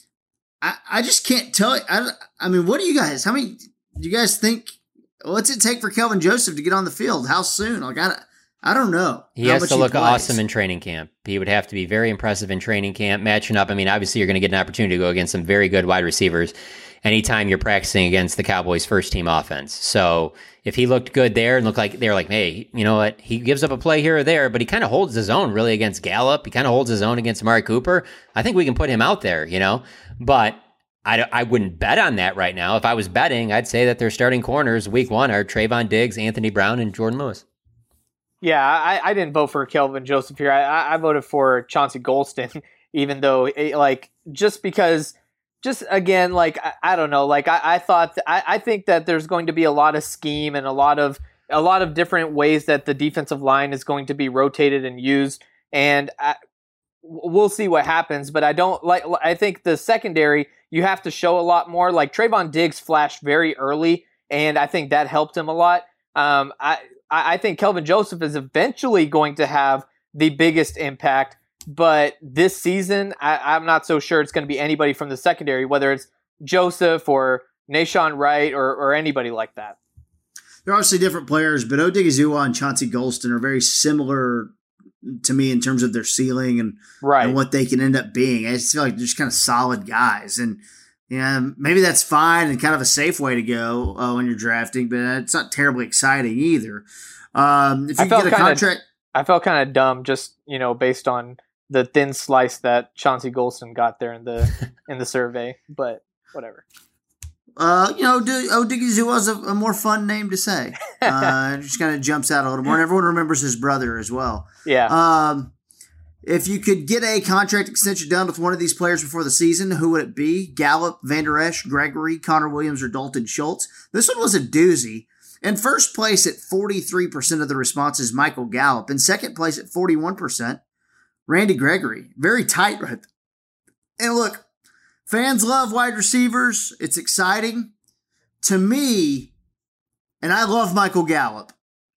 I, I just can't tell you. I, I mean, what do you guys, how many, do you guys think, what's it take for Kelvin Joseph to get on the field? How soon? Like, I, I don't know. He has to look awesome in training camp. He would have to be very impressive in training camp, matching up. I mean, obviously you're going to get an opportunity to go against some very good wide receivers anytime you're practicing against the Cowboys' first team offense. So if he looked good there and looked like they're like, hey, you know what? He gives up a play here or there, but he kind of holds his own really against Gallup. He kind of holds his own against Amari Cooper. I think we can put him out there, you know, but I, I wouldn't bet on that right now. If I was betting, I'd say that their starting corners week one are Trevon Diggs, Anthony Brown, and Jordan Lewis. Yeah, I, I didn't vote for Kelvin Joseph here. I, I voted for Chauncey Golston, even though, it, like, just because, just again, like, I, I don't know, like, I, I thought, th- I, I think that there's going to be a lot of scheme and a lot of, a lot of different ways that the defensive line is going to be rotated and used, and I, we'll see what happens. But I don't like. I think the secondary, you have to show a lot more. Like Trevon Diggs flashed very early, and I think that helped him a lot. Um, I. I think Kelvin Joseph is eventually going to have the biggest impact, but this season, I, I'm not so sure it's going to be anybody from the secondary, whether it's Joseph or Nahshon Wright or, or anybody like that. They're obviously different players, but Odigizua and Chauncey Golston are very similar to me in terms of their ceiling and, right. and what they can end up being. I just feel like they're just kind of solid guys, and yeah, maybe that's fine and kind of a safe way to go uh, when you're drafting, but it's not terribly exciting either. Um, if you get a contract, I felt kind of dumb, just you know, based on the thin slice that Chauncey Golston got there in the in the survey. But whatever. Uh, you know, Odigizua is a, a more fun name to say. Uh, it just kind of jumps out a little more, and everyone remembers his brother as well. Yeah. Um. If you could get a contract extension done with one of these players before the season, who would it be? Gallup, Van Der Esch, Gregory, Connor Williams, or Dalton Schultz? This one was a doozy. In first place at forty-three percent of the responses, Michael Gallup. In second place at forty-one percent, Randy Gregory. Very tight right there. And look, fans love wide receivers. It's exciting. To me, and I love Michael Gallup,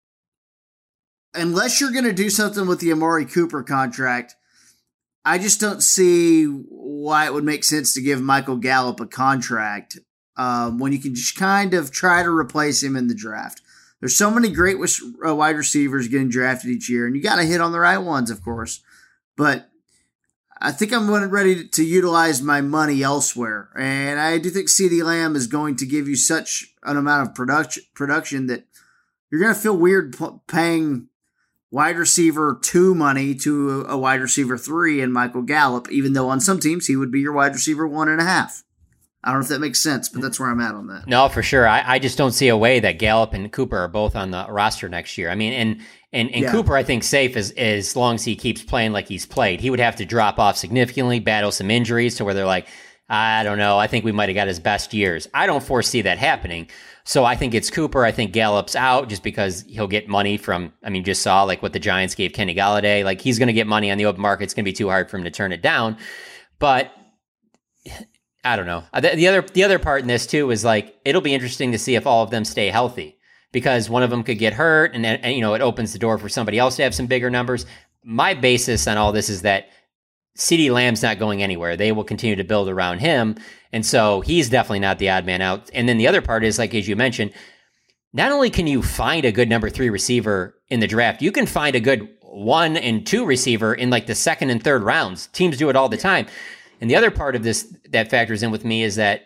unless you're going to do something with the Amari Cooper contract, I just don't see why it would make sense to give Michael Gallup a contract um, when you can just kind of try to replace him in the draft. There's so many great uh, wide receivers getting drafted each year, and you got to hit on the right ones, of course. But I think I'm ready to utilize my money elsewhere, and I do think CeeDee Lamb is going to give you such an amount of production production that you're going to feel weird p- paying wide receiver two money to a wide receiver three in Michael Gallup, even though on some teams he would be your wide receiver one and a half. I don't know if that makes sense, but that's where I'm at on that. No, for sure. I, I just don't see a way that Gallup and Cooper are both on the roster next year. I mean, and and, and yeah. Cooper, I think, safe as, as long as he keeps playing like he's played. He would have to drop off significantly, battle some injuries to where they're like, I don't know, I think we might have got his best years. I don't foresee that happening. So I think it's Cooper. I think Gallup's out just because he'll get money from, I mean, just saw like what the Giants gave Kenny Golladay. Like he's going to get money on the open market. It's going to be too hard for him to turn it down. But I don't know. The, the other the other part in this too is like it'll be interesting to see if all of them stay healthy, because one of them could get hurt, and, and you know it opens the door for somebody else to have some bigger numbers. My basis on all this is that CeeDee Lamb's not going anywhere. They will continue to build around him, and so he's definitely not the odd man out. And then the other part is, like as you mentioned, not only can you find a good number three receiver in the draft, you can find a good one and two receiver in like the second and third rounds. Teams do it all the time. And the other part of this that factors in with me is that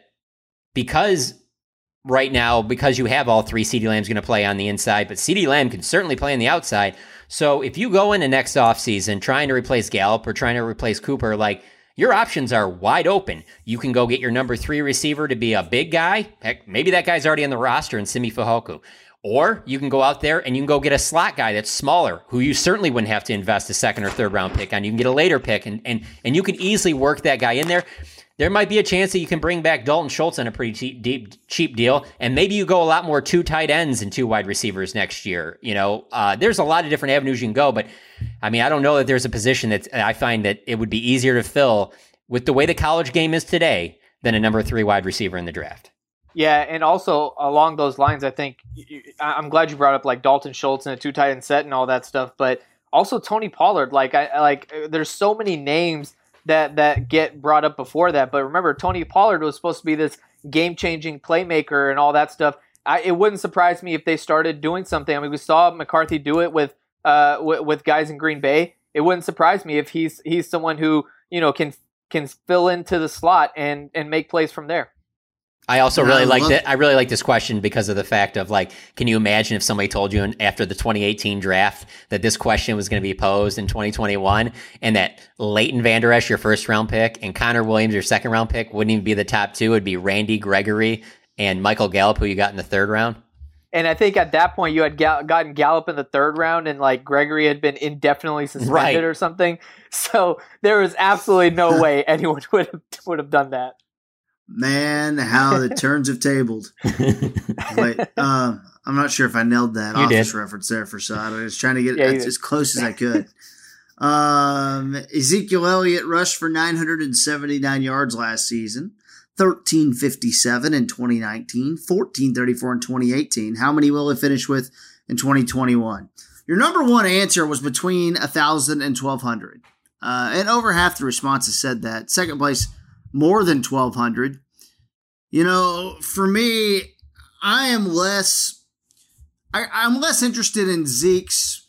because right now, because you have all three, CeeDee Lamb's going to play on the inside, but CeeDee Lamb can certainly play on the outside. So if you go into next offseason trying to replace Gallup or trying to replace Cooper, like your options are wide open. You can go get your number three receiver to be a big guy. Heck, maybe that guy's already on the roster in Simi Fehoko. Or you can go out there and you can go get a slot guy that's smaller, who you certainly wouldn't have to invest a second or third round pick on. You can get a later pick, and and and you can easily work that guy in there. There might be a chance that you can bring back Dalton Schultz on a pretty cheap, deep, cheap deal, and maybe you go a lot more two tight ends and two wide receivers next year. You know, uh, there's a lot of different avenues you can go, but I mean, I don't know that there's a position that I find that it would be easier to fill with the way the college game is today than a number three wide receiver in the draft. Yeah, and also along those lines, I think I'm glad you brought up like Dalton Schultz and a two tight end set and all that stuff, but also Tony Pollard. Like, I like there's so many names that that get brought up before that, but remember, Tony Pollard was supposed to be this game changing playmaker and all that stuff. I, it wouldn't surprise me if they started doing something. I mean, we saw McCarthy do it with uh with, with guys in Green Bay. It wouldn't surprise me if he's he's someone who you know can can fill into the slot and and make plays from there. I also really I like that. I really like this question because of the fact of like, can you imagine if somebody told you in, after the twenty eighteen draft that this question was going to be posed in twenty twenty-one, and that Leighton Vander Esch, your first round pick, and Connor Williams, your second round pick, wouldn't even be the top two. It'd be Randy Gregory and Michael Gallup, who you got in the third round. And I think at that point you had Gall- gotten Gallup in the third round, and like Gregory had been indefinitely suspended right. or something. So there was absolutely no way anyone would have would have done that. Man, how the turns have tabled. Wait, um, I'm not sure if I nailed that you office did. reference there for Saad. I was trying to get yeah, as, as close as I could. um, Ezekiel Elliott rushed for nine hundred seventy-nine yards last season, thirteen fifty-seven in twenty nineteen, fourteen thirty-four in twenty eighteen. How many will he finish with in twenty twenty-one? Your number one answer was between one thousand and twelve hundred. Uh, and over half the responses said that. Second place, more than twelve hundred. You know, for me, I am less, I, I'm less interested in Zeke's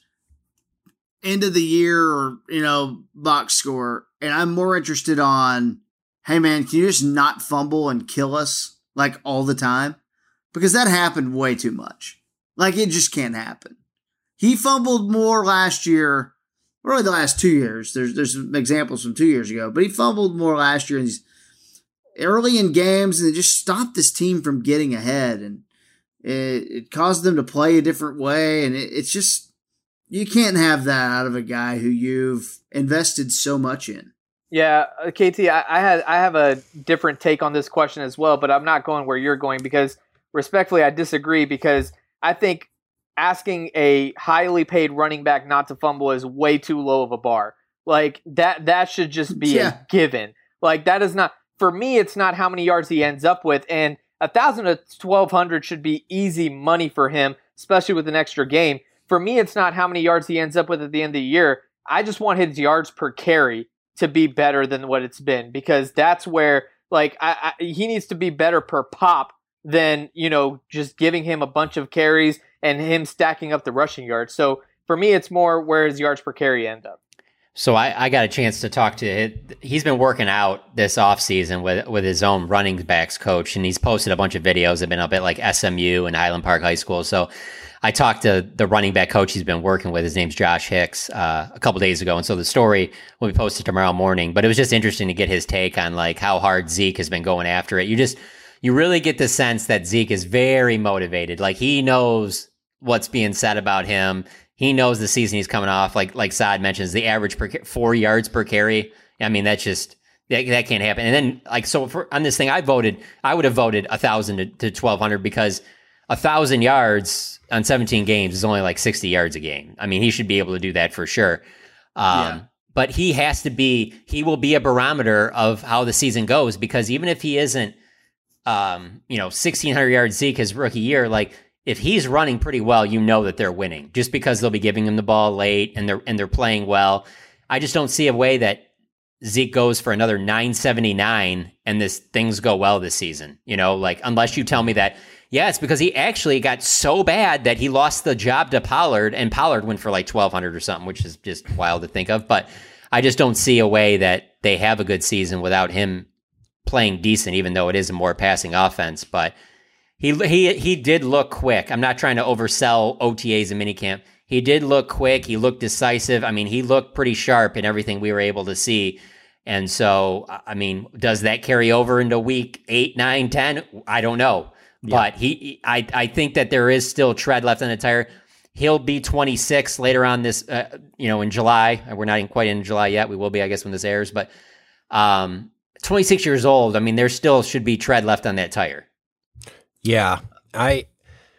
end of the year or, you know, box score. And I'm more interested on, hey man, can you just not fumble and kill us like all the time? Because that happened way too much. Like it just can't happen. He fumbled more last year, really the last two years. There's, there's some examples from two years ago, but he fumbled more last year and he's early in games, and it just stopped this team from getting ahead, and it, it caused them to play a different way, and it, it's just, you can't have that out of a guy who you've invested so much in. Yeah, K T, I, I had I have a different take on this question as well, but I'm not going where you're going because, respectfully, I disagree because I think asking a highly paid running back not to fumble is way too low of a bar. Like, that, that should just be yeah. a given. Like, that is not... For me, it's not how many yards he ends up with, and one thousand to twelve hundred should be easy money for him, especially with an extra game. For me, it's not how many yards he ends up with at the end of the year. I just want his yards per carry to be better than what it's been, because that's where, like, I, I, he needs to be better per pop than, you know, just giving him a bunch of carries and him stacking up the rushing yards. So for me, it's more where his yards per carry end up. So I, I got a chance to talk to him. He's been working out this offseason with with his own running backs coach, and he's posted a bunch of videos that have been up at like S M U and Highland Park High School. So I talked to the running back coach he's been working with. His name's Josh Hicks, uh, a couple days ago. And so the story will be posted tomorrow morning. But it was just interesting to get his take on like how hard Zeke has been going after it. You just, you really get the sense that Zeke is very motivated. Like he knows what's being said about him. He knows the season he's coming off. Like like Saad mentions, the average per four yards per carry. I mean, that's just that, that can't happen. And then like so for on this thing, I voted. I would have voted a thousand to, to twelve hundred because a thousand yards on seventeen games is only like sixty yards a game. I mean, he should be able to do that for sure. Um, yeah. but he has to be, he will be a barometer of how the season goes, because even if he isn't, um, you know, sixteen hundred yard Zeke his rookie year, like if he's running pretty well, you know that they're winning just because they'll be giving him the ball late and they're, and they're playing well. I just don't see a way that Zeke goes for another nine seventy-nine and this things go well this season, you know, like unless you tell me that, yeah, it's because he actually got so bad that he lost the job to Pollard, and Pollard went for like twelve hundred or something, which is just wild to think of. But I just don't see a way that they have a good season without him playing decent, even though it is a more passing offense. But he he he did look quick. I'm not trying to oversell O T As and minicamp. He did look quick. He looked decisive. I mean, he looked pretty sharp in everything we were able to see. And so, I mean, does that carry over into week eight, nine, ten? I don't know. Yeah. But he, I, I think that there is still tread left on the tire. He'll be twenty-six later on this, uh, you know, in July. We're not even quite in July yet. We will be, I guess, when this airs. But um, twenty-six years old. I mean, there still should be tread left on that tire. Yeah, I,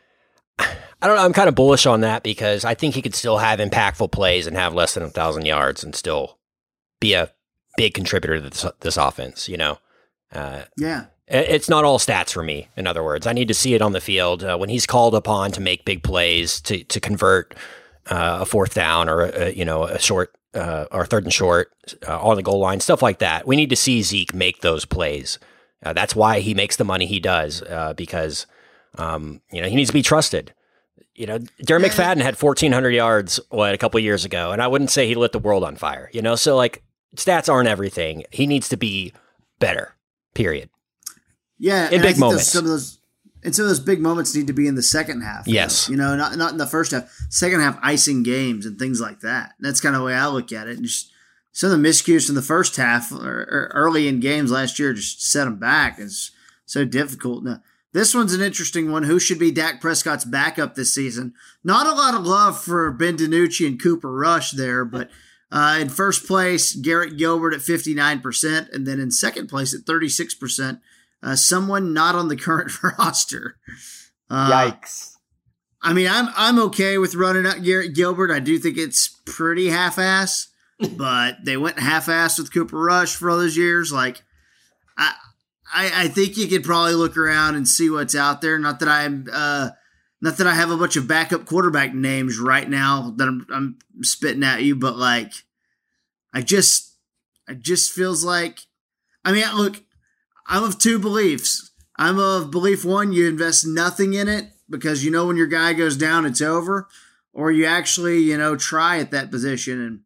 I don't know. I'm kind of bullish on that because I think he could still have impactful plays and have less than a thousand yards and still be a big contributor to this, this offense. You know. Uh, yeah. It's not all stats for me. In other words, I need to see it on the field uh, when he's called upon to make big plays, to to convert uh, a fourth down or a, you know a short uh, or third and short uh, on the goal line, stuff like that. We need to see Zeke make those plays. Uh, that's why he makes the money he does uh, because um, you know he needs to be trusted. You know, Darren McFadden had fourteen hundred yards what a couple of years ago, and I wouldn't say he lit the world on fire. You know, so like stats aren't everything. He needs to be better. Period. Yeah, in big moments. Those, some of those, and some of those big moments need to be in the second half. Yes, though. You know, not not in the first half. Second half, icing games and things like that. That's kind of the way I look at it. And just some of the miscues in the first half or, or early in games last year just set them back. It's so difficult. Now, this one's an interesting one. Who should be Dak Prescott's backup this season? Not a lot of love for Ben DiNucci and Cooper Rush there, but uh, in first place, Garrett Gilbert at fifty-nine percent, and then in second place at thirty-six percent. Uh, someone not on the current roster. Uh, Yikes! I mean, I'm I'm okay with running out Garrett Gilbert. I do think it's pretty half-ass, but they went half-ass with Cooper Rush for all those years. Like, I I, I think you could probably look around and see what's out there. Not that I'm uh, not that I have a bunch of backup quarterback names right now that I'm I'm spitting at you, but like, I just I just feels like, I mean, look. I'm of two beliefs. I'm of belief one, you invest nothing in it because you know when your guy goes down, it's over, or you actually, you know, try at that position. And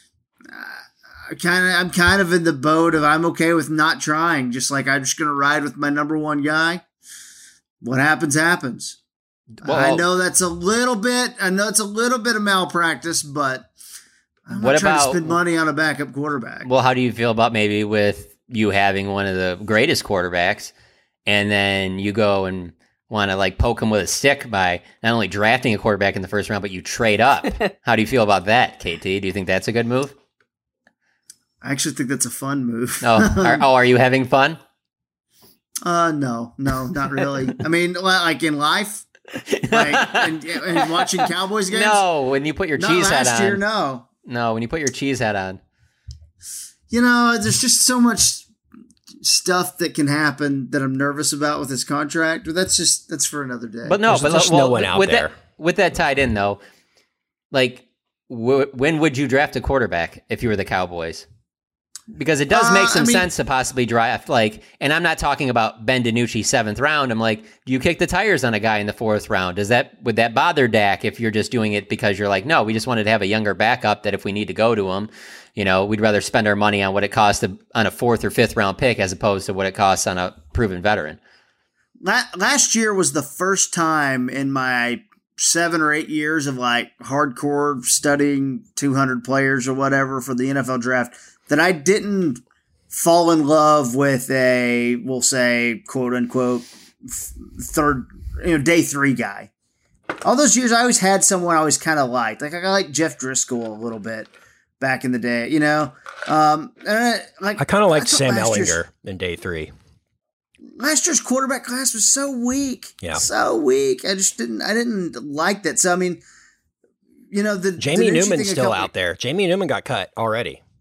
I kind of, I'm kind of in the boat of I'm okay with not trying, just like I'm just going to ride with my number one guy. What happens, happens. Well, I know that's a little bit, I know it's a little bit of malpractice, but I'm what not trying about, to spend money on a backup quarterback. Well, how do you feel about maybe with you having one of the greatest quarterbacks, and then you go and want to like poke him with a stick by not only drafting a quarterback in the first round, but you trade up? How do you feel about that, K T? Do you think that's a good move? I actually think that's a fun move. oh, are, oh, are you having fun? Uh, no, no, not really. I mean, like in life, like and, and watching Cowboys games. No, when you put your not cheese hat on. Last year, no. No, when you put your cheese hat on. You know, there's just so much stuff that can happen that I'm nervous about with this contract. But that's just that's for another day. But no, there's, but there's well, no one out with there. That, with that tied in though, like w- when would you draft a quarterback if you were the Cowboys? Because it does uh, make some I mean, sense to possibly draft, like, and I'm not talking about Ben DiNucci seventh round. I'm like, do you kick the tires on a guy in the fourth round? Does that would that bother Dak if you're just doing it because you're like, no, we just wanted to have a younger backup that if we need to go to him, you know, we'd rather spend our money on what it costs to, on a fourth or fifth round pick as opposed to what it costs on a proven veteran. Last year was the first time in my seven or eight years of like hardcore studying two hundred players or whatever for the N F L draft that I didn't fall in love with a, we'll say, quote unquote, third, you know, day three guy. All those years I always had someone I always kind of liked. Like I like Jeff Driscoll a little bit back in the day, you know? Um, and I, like, I kind of liked Sam Ellinger Ellinger in day three. Last year's quarterback class was so weak. Yeah. So weak. I just didn't, I didn't like that. So, I mean, you know, the Jamie the Newman's thing still couple, out there. Jamie Newman got cut already.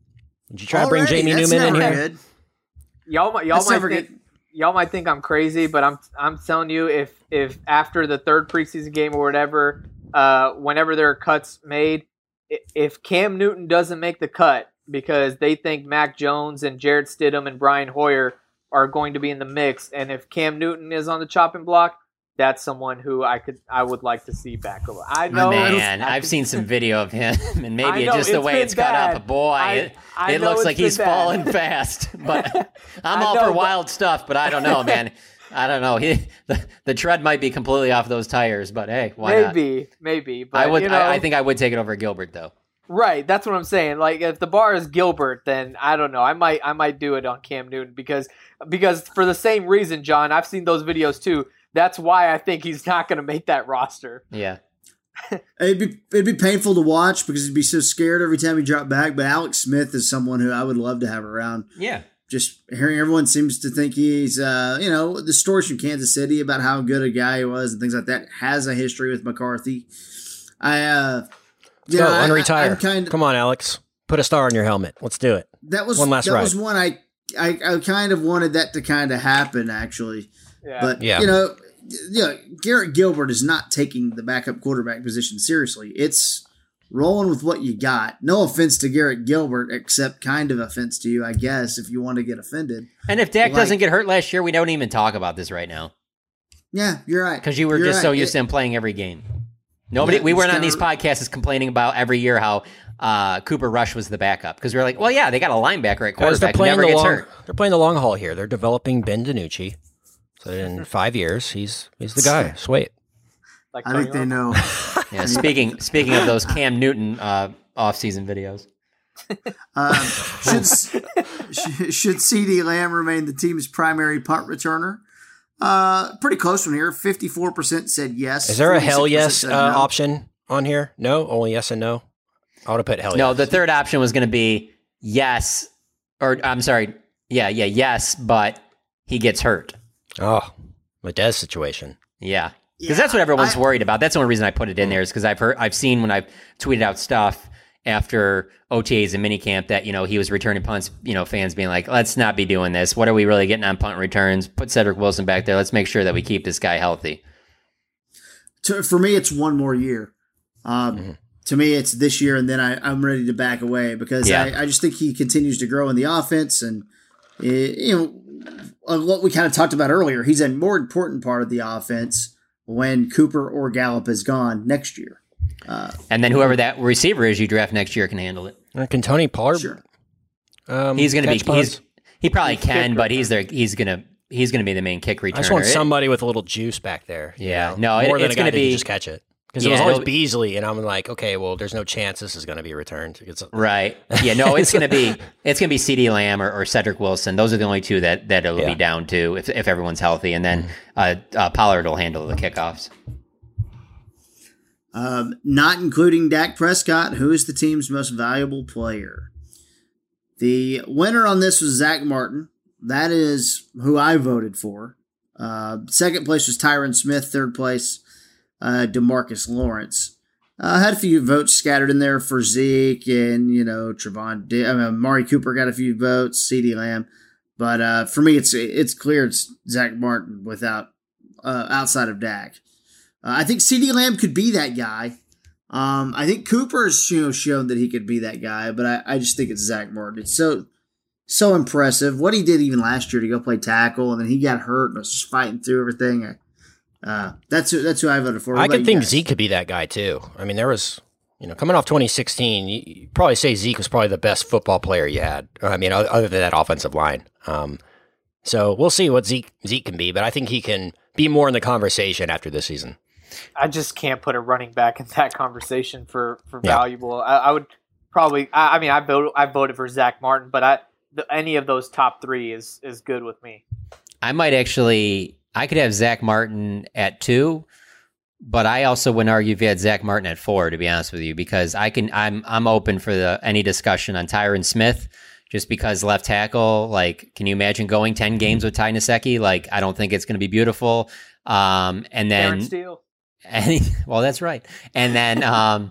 Did you try to bring Jamie That's Newman in never here? good. Y'all, might- y'all That's might never think good. y'all might think I'm crazy, but I'm I'm telling you, if if after the third preseason game or whatever, uh, whenever there are cuts made, i- if Cam Newton doesn't make the cut because they think Mac Jones and Jarrett Stidham and Brian Hoyer are going to be in the mix, and if Cam Newton is on the chopping block, that's someone who I could I would like to see back over. I know, Man, I I've could- seen some video of him, and maybe I it's know, just the it's way been it's cut bad. up. But boy, I- it, I it know looks it's like been he's bad. falling fast. But I'm I all know, for but- wild stuff, but I don't know, man. I don't know. He, the, the tread might be completely off those tires, but hey, why not? maybe, maybe. But I would. you know, I, I think I would take it over Gilbert, though. Right, that's what I'm saying. Like, if the bar is Gilbert, then I don't know. I might, I might do it on Cam Newton because, because for the same reason, John. I've seen those videos too. That's why I think he's not going to make that roster. Yeah, It'd be it'd be painful to watch because he'd be so scared every time he dropped back. But Alex Smith is someone who I would love to have around. yeah. Just hearing everyone seems to think he's, uh, you know, the stories from Kansas City about how good a guy he was and things like that has a history with McCarthy. I, uh, Let's yeah, go, I- unretire. I'm kind of, Come on, Alex. Put a star on your helmet. Let's do it. that was one last that ride. was one I, I I kind of wanted that to kind of happen actually, Yeah. but Yeah. you know, you know, Garrett Gilbert is not taking the backup quarterback position seriously. It's rolling with what you got. No offense to Garrett Gilbert, except kind of offense to you, I guess, if you want to get offended. And if Dak Like- doesn't get hurt last year, we don't even talk about this right now Yeah, you're right. because you were You're just right. so used It- to him playing every game. Nobody, Yeah, we weren't just on these gotta- podcasts complaining about every year how uh, Cooper Rush was the backup because we were like, well, yeah, they got a linebacker at Guys, they're quarterback who playing never the gets long. hurt. They're playing the long haul here. They're developing Ben DiNucci. So in five years, he's he's the guy. Sweet. Like I think they know. Yeah, speaking speaking of those Cam Newton uh, off-season videos. Um, should sh- should CeeDee Lamb remain the team's primary punt returner? Uh, pretty close one here. fifty-four percent said yes. Is there a hell forty-six yes percent uh, said no. option on here? No, only yes and no. I would have put hell No, yes. the third option was going to be yes, or I'm sorry, yeah, yeah, yes, but he gets hurt. Oh, the Dez situation. Yeah, because Yeah, that's what everyone's I- worried about. That's the only reason I put it in there is because I've heard, I've seen when I've tweeted out stuff after O T As and minicamp that you know he was returning punts. You know, fans being like, "Let's not be doing this. What are we really getting on punt returns? Put Cedric Wilson back there. Let's make sure that we keep this guy healthy." To, for me, it's one more year. Um, Mm-hmm. To me, it's this year, and then I, I'm ready to back away because Yeah. I, I just think he continues to grow in the offense, and eh, you know uh, what we kind of talked about earlier. He's a more important part of the offense when Cooper or Gallup is gone next year. Uh, And then whoever that receiver is you draft next year can handle it. Uh, can Tony Pollard? Sure. Um, He's going to be catch punts? he's he probably He's can, kick but he's there. He's going to he's going to be the main kick returner. I just want It- somebody with a little juice back there. you Yeah. know? No, it- more than it's a guy gonna that can be- just catch it because Yeah, it was always it'll- Beasley, and I'm like, okay, well, there's no chance this is going to be returned. It's, Right. Yeah. No, it's gonna be it's gonna be CeeDee Lamb or, or Cedric Wilson. Those are the only two that that it'll Yeah. be down to if if everyone's healthy, and then uh, uh, Pollard will handle the kickoffs. Um, not including Dak Prescott, who is the team's most valuable player. The winner on this was Zach Martin. That is who I voted for. Uh, second place was Tyron Smith. Third place, uh, DeMarcus Lawrence. I uh, had a few votes scattered in there for Zeke and, you know, Trevon. D- I mean, Amari Cooper got a few votes, CeeDee Lamb. But uh, for me, it's it's clear it's Zach Martin without uh, outside of Dak. Uh, I think CeeDee Lamb could be that guy. Um, I think Cooper has you know, shown that he could be that guy, but I, I just think it's Zach Martin. It's so so impressive what he did even last year to go play tackle, and then he got hurt and was just fighting through everything. Uh, that's who, that's who I voted for. What I about could you think guys? Zeke could be that guy too. I mean, there was, you know, coming off twenty sixteen, you, you probably say Zeke was probably the best football player you had. I mean, other other than that offensive line. Um, so we'll see what Zeke Zeke can be, but I think he can be more in the conversation after this season. I just can't put a running back in that conversation for, for Yeah. valuable. I, I would probably. I, I mean, I voted. I voted for Zach Martin, but I the, any of those top three is is good with me. I might actually I could have Zach Martin at two, but I also wouldn't argue if you had Zach Martin at four, to be honest with you, because I can I'm I'm open for the any discussion on Tyron Smith. Just because left tackle, like, can you imagine going ten games with Ty Nsekhe? Like, I don't think it's going to be beautiful. Um, and then, Terrence Steele. and, well, that's right. And then, um,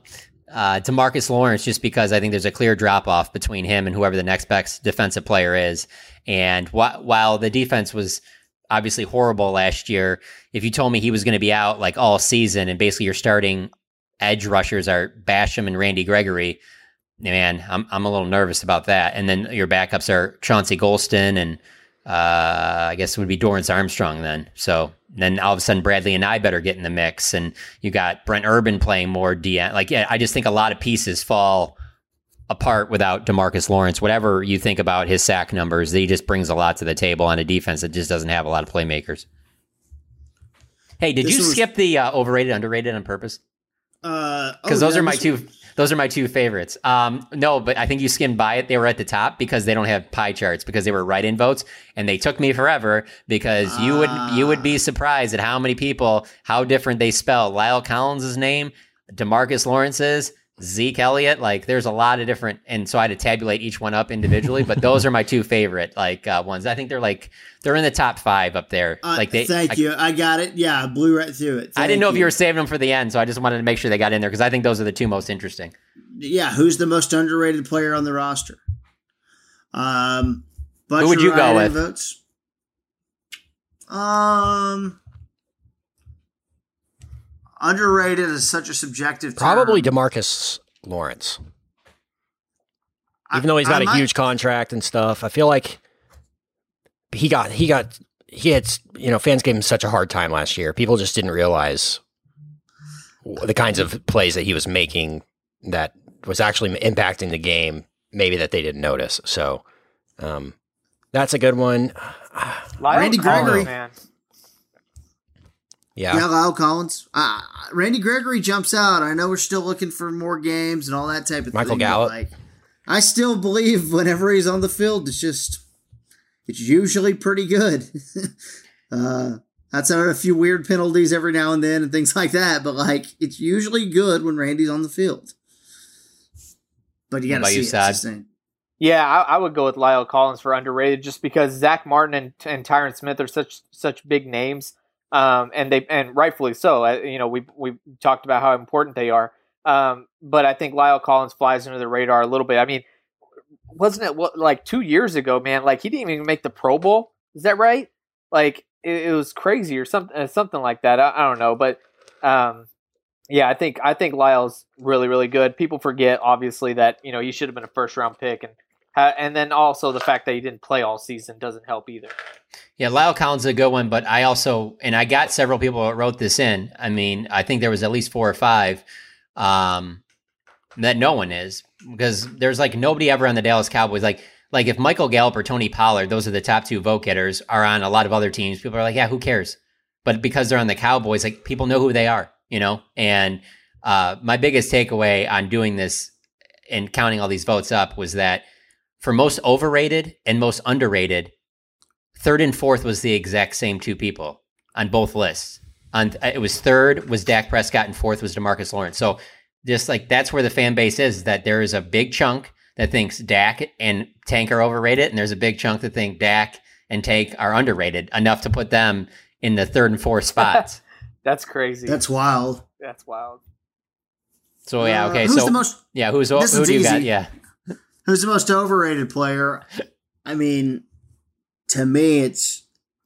uh, DeMarcus Lawrence, just because I think there's a clear drop off between him and whoever the next best defensive player is. And wh- while the defense was obviously horrible last year, if you told me he was going to be out like all season and basically your starting edge rushers are Basham and Randy Gregory, man, I'm I'm a little nervous about that. And then your backups are Chauncey Golston and uh, I guess it would be Dorrance Armstrong then. So then all of a sudden Bradley and I better get in the mix, and you got Brent Urban playing more D N. Like, yeah, I just think a lot of pieces fall apart without DeMarcus Lawrence. Whatever you think about his sack numbers, he just brings a lot to the table on a defense that just doesn't have a lot of playmakers. Hey, did this you was, skip the uh, overrated, underrated on purpose? Uh, Because oh, those yeah, are my this- two. Those are my two favorites. Um, no, but I think you skimmed by it. They were at the top because they don't have pie charts, because they were write-in votes, and they took me forever because you would you would be surprised at how many people, how different they spell Lyle Collins' name, DeMarcus Lawrence's, Zeke Elliott. Like, there's a lot of different, and so I had to tabulate each one up individually. But those are my two favorite like uh, ones. I think they're like they're in the top five up there. Uh, like they, thank I, you. I got it. Yeah, I blew right through it. I didn't know Thank if you were saving them for the end, so I just wanted to make sure they got in there because I think those are the two most interesting. Yeah, who's the most underrated player on the roster? Um, Who would you go with? Votes. Um, underrated is such a subjective term. Probably DeMarcus Lawrence. Even though he's got I a might- huge contract and stuff, I feel like he got he got he had you know fans gave him such a hard time last year. People just didn't realize the kinds of plays that he was making that was actually impacting the game. Maybe that they didn't notice. So um, that's a good one. Lyle Randy Collins, Gregory. man. Yeah, Yeah, Lyle Collins. Uh, Randy Gregory jumps out. I know we're still looking for more games and all that type of Michael thing. but, Gallup. Like, I still believe whenever he's on the field, it's just, it's usually pretty good. uh, outside of a few weird penalties every now and then and things like that, but like, it's usually good when Randy's on the field. But you got to see you, it. Sad? It's the same. Yeah, I, I would go with Lyle Collins for underrated, just because Zach Martin and, and Tyron Smith are such such big names, um, and they and rightfully so. Uh, you know, we we talked about how important they are, um, but I think Lyle Collins flies under the radar a little bit. I mean, wasn't it what, like two years ago, man? Like, he didn't even make the Pro Bowl. Is that right? Like, it, it was crazy or something, uh, something like that. I, I don't know, but um, yeah, I think I think Lyle's really really good. People forget obviously that you know he should have been a first round pick, and uh, and then also the fact that he didn't play all season doesn't help either. Yeah, Lyle Collins is a good one, but I also, and I got several people that wrote this in. I mean, I think there was at least four or five um, that no one is, because there's like nobody ever on the Dallas Cowboys. Like, like if Michael Gallup or Tony Pollard, those are the top two vote getters, are on a lot of other teams, people are like, yeah, who cares? But because they're on the Cowboys, like people know who they are, you know? And uh, my biggest takeaway on doing this and counting all these votes up was that for most overrated and most underrated, third and fourth was the exact same two people on both lists. On it was third was Dak Prescott and fourth was DeMarcus Lawrence. So just like that's where the fan base is, that there is a big chunk that thinks Dak and Tank are overrated, and there's a big chunk that think Dak and Tank are underrated enough to put them in the third and fourth spots. That's crazy. That's wild. That's wild. So yeah, okay. Uh, who's so the most, yeah, who's this who is do you got? easy. Yeah, Who's the most overrated player? I mean, to me, it's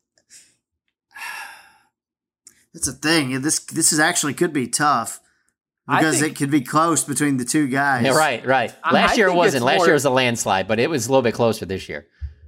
it's a thing. This this is actually could be tough because think, it could be close between the two guys. yeah right, right. I- Last I year it think wasn't. it's Last more- year was a landslide, but it was a little bit closer this year.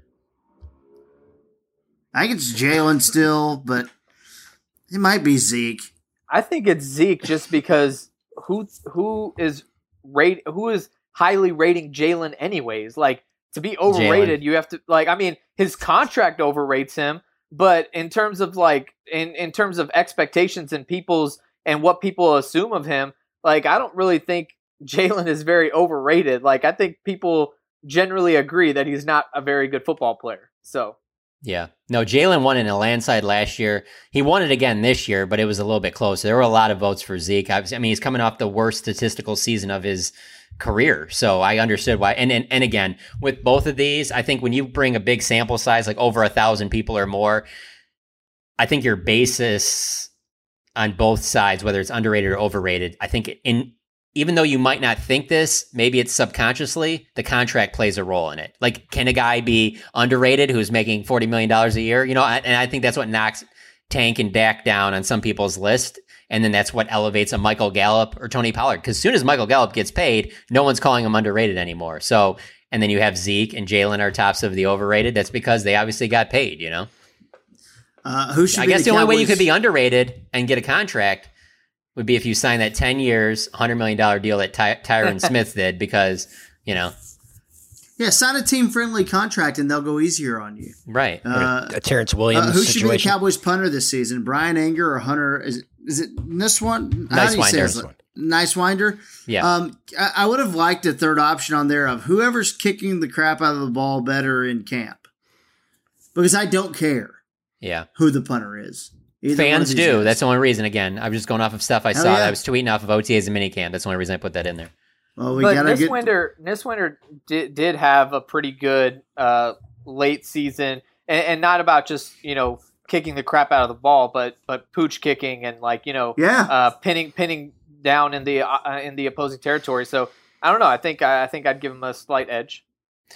I think it's Jalen still, but it might be Zeke. I think it's Zeke just because who who is rate who is highly rating Jalen anyways. Like, to be overrated, Jalen. you have to like. I mean, his contract overrates him, but in terms of like in in terms of expectations and people's and what people assume of him, like I don't really think Jalen is very overrated. Like, I think people generally agree that he's not a very good football player. So. Yeah. No, Jalen won in a landslide last year. He won it again this year, but it was a little bit closer. There were a lot of votes for Zeke. I, was, I mean, he's coming off the worst statistical season of his career. So I understood why. And, and and again, with both of these, I think when you bring a big sample size, like over a thousand people or more, I think your basis on both sides, whether it's underrated or overrated, I think in even though you might not think this, maybe it's subconsciously, the contract plays a role in it. Like, can a guy be underrated who's making forty million dollars a year? You know, and I think that's what knocks Tank and Dak down on some people's list. And then that's what elevates a Michael Gallup or Tony Pollard. Because as soon as Michael Gallup gets paid, no one's calling him underrated anymore. So, and then you have Zeke and Jalen are tops of the overrated. That's because they obviously got paid, you know? Uh, who should I be guess the, the only Cowboys? way you could be underrated and get a contract would be if you sign that ten years, one hundred million dollars deal that Ty- Tyron Smith did because, you know. Yeah, sign a team-friendly contract and they'll go easier on you. Right. Uh, a Terrence Williams uh, who situation. should be the Cowboys punter this season? Brian Anger or Hunter? Is it, is it this one? Nice do you say Winder. it? Nice Winder? Yeah. Um, I, I would have liked a third option on there of whoever's kicking the crap out of the ball better in camp. Because I don't care Yeah. who the punter is. Either one of Fans these do. guys. That's the only reason. Again, I'm just going off of stuff I Hell saw. yeah. I was tweeting off of O T As and minicamp. That's the only reason I put that in there. Well, we but gotta get Niswinder, Niswinder did, did have a pretty good uh, late season, and, and not about just you know kicking the crap out of the ball, but but pooch kicking and like you know Yeah. uh, pinning pinning down in the uh, in the opposing territory. So I don't know. I think I think I'd give him a slight edge.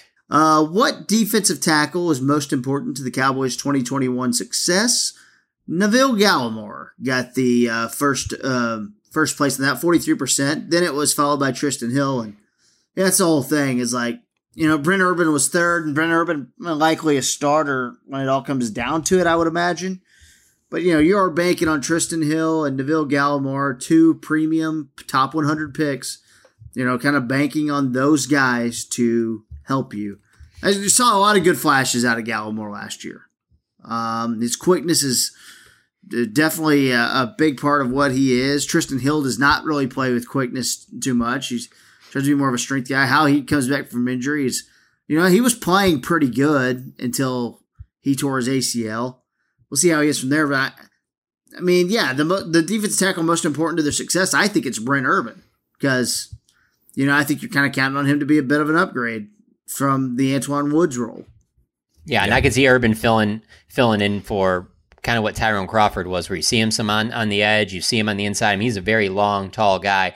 Uh, what defensive tackle is most important to the Cowboys' twenty twenty-one success? Neville Gallimore got the uh, first uh, first place in that, forty-three percent. Then it was followed by Tristan Hill, and yeah, that's the whole thing. Is like you know Brent Urban was third, and Brent Urban likely a starter when it all comes down to it, I would imagine. But you know you are banking on Tristan Hill and Neville Gallimore, two premium top one hundred picks. You know, kind of banking on those guys to help you. I saw a lot of good flashes out of Gallimore last year. Um, his quickness is definitely a, a big part of what he is. Tristan Hill does not really play with quickness too much. He's tries to be more of a strength guy. How he comes back from injuries, you know, he was playing pretty good until he tore his A C L. We'll see how he is from there. But I, I mean, yeah, the the defensive tackle most important to their success, I think it's Brent Urban because, you know, I think you're kind of counting on him to be a bit of an upgrade from the Antoine Woods role. Yeah, and I could see Urban filling filling in for kind of what Tyrone Crawford was, where you see him some on, on the edge, you see him on the inside. I mean, he's a very long, tall guy.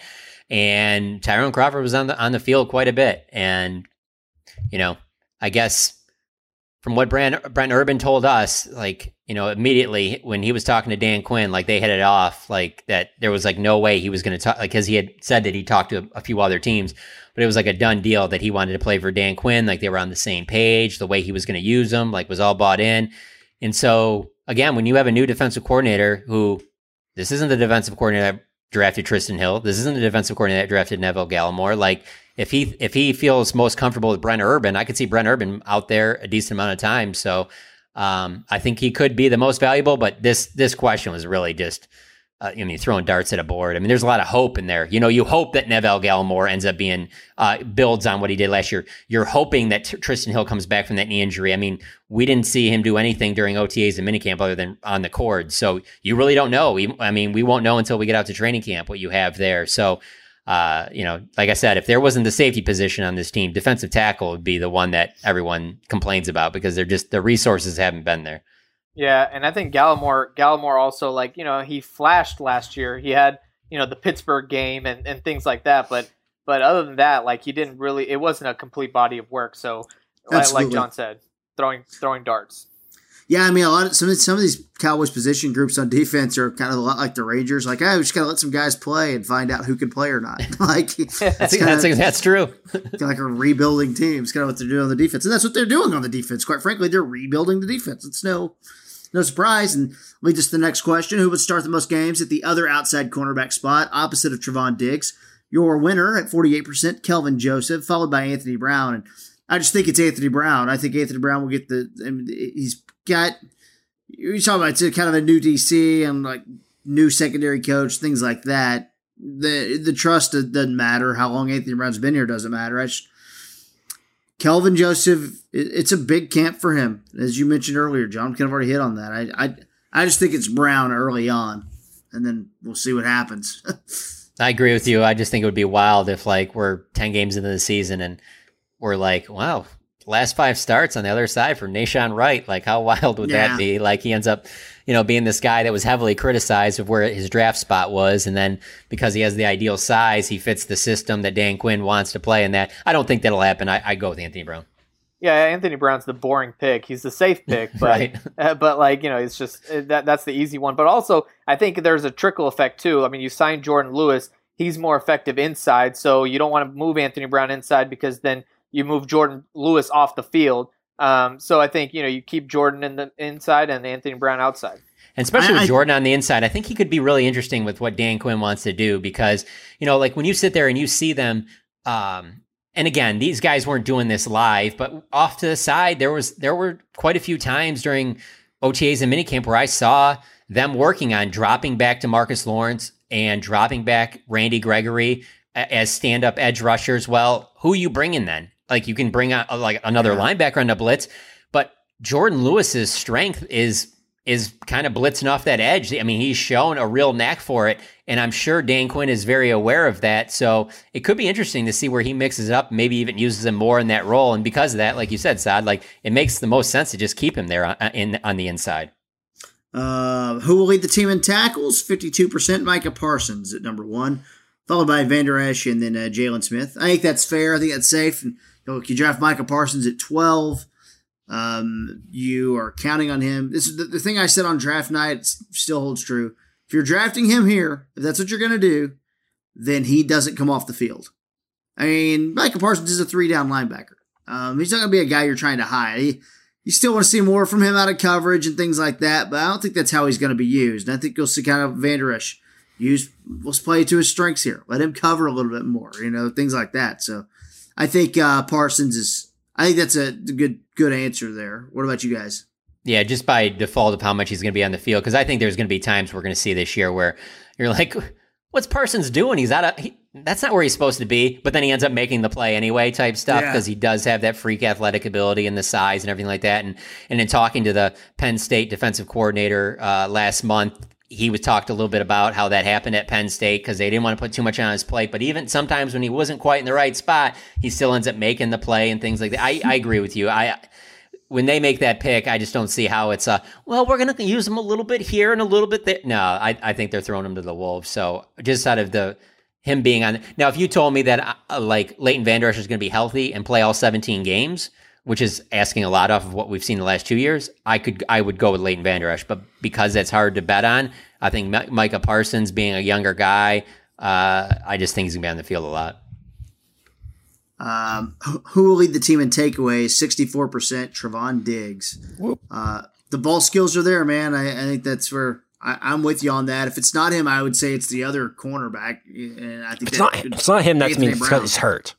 And Tyrone Crawford was on the on the field quite a bit. And, you know, I guess from what Brent, Brent Urban told us, like, you know, immediately when he was talking to Dan Quinn, like they hit it off, like that there was like no way he was going to talk, like, because he had said that he talked to a, a few other teams, but it was like a done deal that he wanted to play for Dan Quinn. Like they were on the same page, the way he was going to use them, like was all bought in. And so, again, when you have a new defensive coordinator who, this isn't the defensive coordinator that drafted Tristan Hill, this isn't the defensive coordinator that drafted Neville Gallimore. Like if he if he feels most comfortable with Brent Urban, I could see Brent Urban out there a decent amount of time. So um, I think he could be the most valuable. But this this question was really just, uh, I mean, throwing darts at a board. I mean, there's a lot of hope in there. You know, you hope that Neville Gallimore ends up being uh, builds on what he did last year. You're hoping that T- Tristan Hill comes back from that knee injury. I mean, we didn't see him do anything during O T As and minicamp other than on the cord. So you really don't know. We, I mean, we won't know until we get out to training camp what you have there. So, uh, you know, like I said, if there wasn't the safety position on this team, defensive tackle would be the one that everyone complains about because they're just the resources haven't been there. Yeah, and I think Gallimore, Gallimore also, like, you know, he flashed last year. He had, you know, the Pittsburgh game and, and things like that. But but other than that, like, he didn't really, it wasn't a complete body of work. So, like, like John said, throwing throwing darts. Yeah, I mean, a lot of some of, some of these Cowboys position groups on defense are kind of a lot like the Rangers. Like, oh, we just gotta let some guys play and find out who can play or not. Like, that's, that's, kinda, that's, that's true. Kind of like a rebuilding team. It's kind of what they're doing on the defense, and that's what they're doing on the defense. Quite frankly, they're rebuilding the defense. It's no no surprise. And leads us to the next question: who would start the most games at the other outside cornerback spot, opposite of Trevon Diggs? Your winner at forty-eight percent, Kelvin Joseph, followed by Anthony Brown. And I just think it's Anthony Brown. I think Anthony Brown will get the. I mean, he's got. You're talking about it's kind of a new D C and like new secondary coach, things like that. The the trust doesn't matter. How long Anthony Brown's been here doesn't matter. I just, Kelvin Joseph, it's a big camp for him, as you mentioned earlier. John kind of already hit on that. I I I just think it's Brown early on, and then we'll see what happens. I agree with you. I just think it would be wild if like we're ten games into the season and we're like, wow, last five starts on the other side for Nahshon Wright. Like, how wild would Yeah. that be? Like, he ends up, you know, being this guy that was heavily criticized of where his draft spot was. And then because he has the ideal size, he fits the system that Dan Quinn wants to play in that. I don't think that'll happen. I, I go with Anthony Brown. Yeah, Anthony Brown's the boring pick. He's the safe pick, but Right. uh, but like, you know, it's just uh, that that's the easy one. But also, I think there's a trickle effect too. I mean, you signed Jordan Lewis; he's more effective inside, so you don't want to move Anthony Brown inside because then you move Jordan Lewis off the field. Um, so I think, you know, you keep Jordan in the inside and Anthony Brown outside. And especially I- with I- Jordan on the inside, I think he could be really interesting with what Dan Quinn wants to do because, you know, like when you sit there and you see them, um, and again, these guys weren't doing this live, but off to the side, there was there were quite a few times during O T As and minicamp where I saw them working on dropping back to Marcus Lawrence and dropping back Randy Gregory a- as stand-up edge rushers. Well, who are you bringing then? Like, you can bring out like another linebacker on the blitz, but Jordan Lewis's strength is is kind of blitzing off that edge. I mean, he's shown a real knack for it, and I'm sure Dan Quinn is very aware of that. So it could be interesting to see where he mixes it up, maybe even uses him more in that role. And because of that, like you said, Saad, like it makes the most sense to just keep him there on, in, on the inside. Uh, who will lead the team in tackles? fifty-two percent Micah Parsons at number one, followed by Van Der Esch and then uh, Jalen Smith. I think that's fair. I think that's safe. And, you know, you draft Micah Parsons at twelve. Um, you are counting on him. This is the, the thing I said on draft night still holds true. If you're drafting him here, if that's what you're going to do, then he doesn't come off the field. I mean, Micah Parsons is a three-down linebacker. Um, he's not going to be a guy you're trying to hide. He, you still want to see more from him out of coverage and things like that, but I don't think that's how he's going to be used. And I think you'll see kind of Van Der Esch use, let's play to his strengths here. Let him cover a little bit more, you know, things like that. So I think uh, Parsons is, I think that's a good good answer there. What about you guys? Yeah, just by default of how much he's going to be on the field, because I think there's going to be times we're going to see this year where you're like, what's Parsons doing? He's out of, he, that's not where he's supposed to be, but then he ends up making the play anyway type stuff because Yeah. he does have that freak athletic ability and the size and everything like that. And and in talking to the Penn State defensive coordinator uh, last month, he was talked a little bit about how that happened at Penn State because they didn't want to put too much on his plate. But even sometimes when he wasn't quite in the right spot, he still ends up making the play and things like that. I, I agree with you. I when they make that pick, I just don't see how it's a, well, we're going to use him a little bit here and a little bit there. No, I, I think they're throwing him to the wolves. So just out of the him being on. Now, if you told me that uh, like Leighton Van Der Esch is going to be healthy and play all seventeen games, which is asking a lot off of what we've seen the last two years, I could I would go with Leighton Van Der Esch. But because that's hard to bet on, I think M- Micah Parsons being a younger guy, uh, I just think he's going to be on the field a lot. Um, who will lead the team in takeaways? sixty-four percent Trevon Diggs. Uh, the ball skills are there, man. I, I think that's where I, I'm with you on that. If it's not him, I would say it's the other cornerback. And I think It's that not. could- It's not him. That's Anthony means it's Brown. because he's hurt.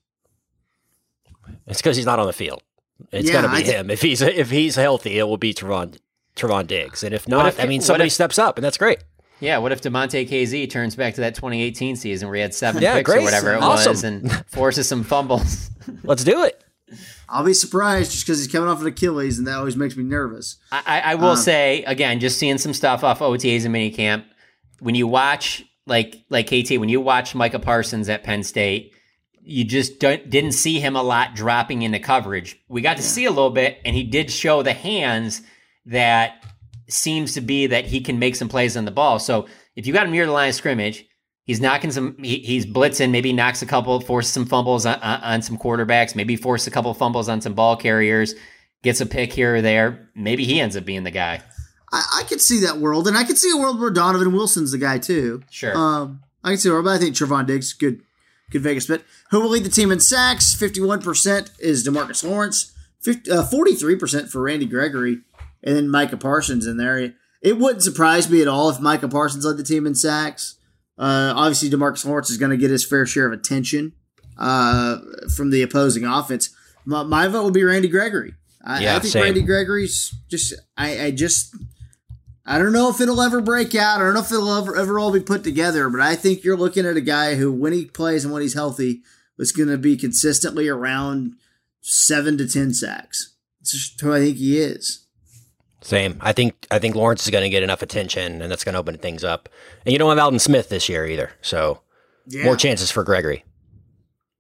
It's because he's not on the field. It's Yeah, going to be I thi- him. If he's if he's healthy, it will be Trevon Trevon Diggs. And if What not, if- I mean, what somebody if- steps up, and that's great. Yeah, what if DeMonte K Z turns back to that twenty eighteen season where he had seven Yeah, picks great. or whatever it Awesome. was and forces some fumbles? Let's do it. I'll be surprised just because he's coming off an Achilles, and that always makes me nervous. I, I, I will Um, say, again, just seeing some stuff off O T As and minicamp, when you watch, like like K T, when you watch Micah Parsons at Penn State, you just don't, didn't see him a lot dropping into coverage. We got to see a little bit, and he did show the hands that seems to be that he can make some plays on the ball. So if you got him near the line of scrimmage, he's knocking some, he, he's blitzing, maybe knocks a couple, forces some fumbles on, on, on some quarterbacks, maybe forces a couple fumbles on some ball carriers, gets a pick here or there. Maybe he ends up being the guy. I, I could see that world, and I could see a world where Donovan Wilson's the guy too. Sure. Um, I can see it, but I think Trevon Diggs good, good Vegas bet. Who will lead the team in sacks? Fifty-one percent is DeMarcus Lawrence. fifty, uh, Forty-three percent for Randy Gregory, and then Micah Parsons in there. It wouldn't surprise me at all if Micah Parsons led the team in sacks. Uh, obviously, DeMarcus Lawrence is going to get his fair share of attention uh, from the opposing offense. My, my vote would be Randy Gregory. I, Yeah, I think same. Randy Gregory's just. I, I just. I don't know if it'll ever break out. I don't know if it'll ever, ever all be put together, but I think you're looking at a guy who, when he plays and when he's healthy, is going to be consistently around seven to ten sacks. It's just who I think he is. Same. I think I think Lawrence is going to get enough attention, and that's going to open things up. And you don't have Alden Smith this year either, so Yeah. more chances for Gregory.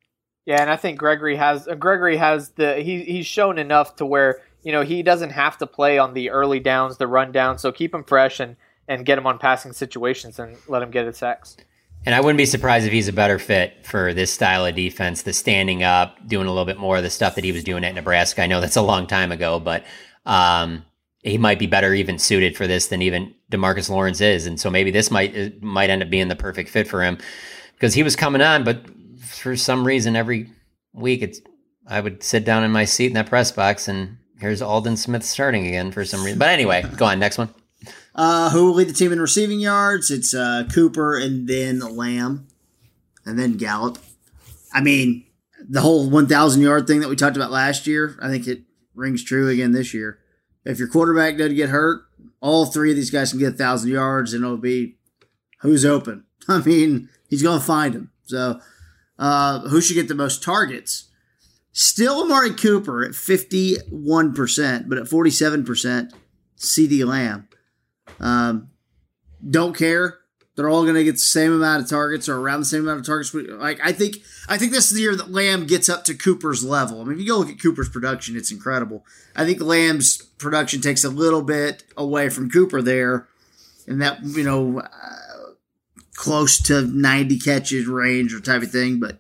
Yeah, and I think Gregory has uh, Gregory has the he he's shown enough to where, you know, he doesn't have to play on the early downs, the run down. So keep him fresh and and get him on passing situations and let him get his sacks. And I wouldn't be surprised if he's a better fit for this style of defense, the standing up, doing a little bit more of the stuff that he was doing at Nebraska. I know that's a long time ago, but um, he might be better even suited for this than even DeMarcus Lawrence is. And so maybe this might might end up being the perfect fit for him because he was coming on, but for some reason every week it's I would sit down in my seat in that press box and here's Aldon Smith starting again for some reason. But anyway, go on, next one. Uh, who will lead the team in receiving yards? It's uh, Cooper and then Lamb and then Gallup. I mean, the whole one thousand yard thing that we talked about last year, I think it rings true again this year. If your quarterback doesn't get hurt, all three of these guys can get one thousand yards, and it'll be who's open. I mean, he's going to find them. So uh, who should get the most targets? Still Amari Cooper at fifty-one percent, but at forty-seven percent, CeeDee Lamb. Um, don't care. They're all going to get the same amount of targets or around the same amount of targets. Like I think, I think this is the year that Lamb gets up to Cooper's level. I mean, if you go look at Cooper's production, it's incredible. I think Lamb's production takes a little bit away from Cooper there, and that you know, uh, close to ninety catches range or type of thing. But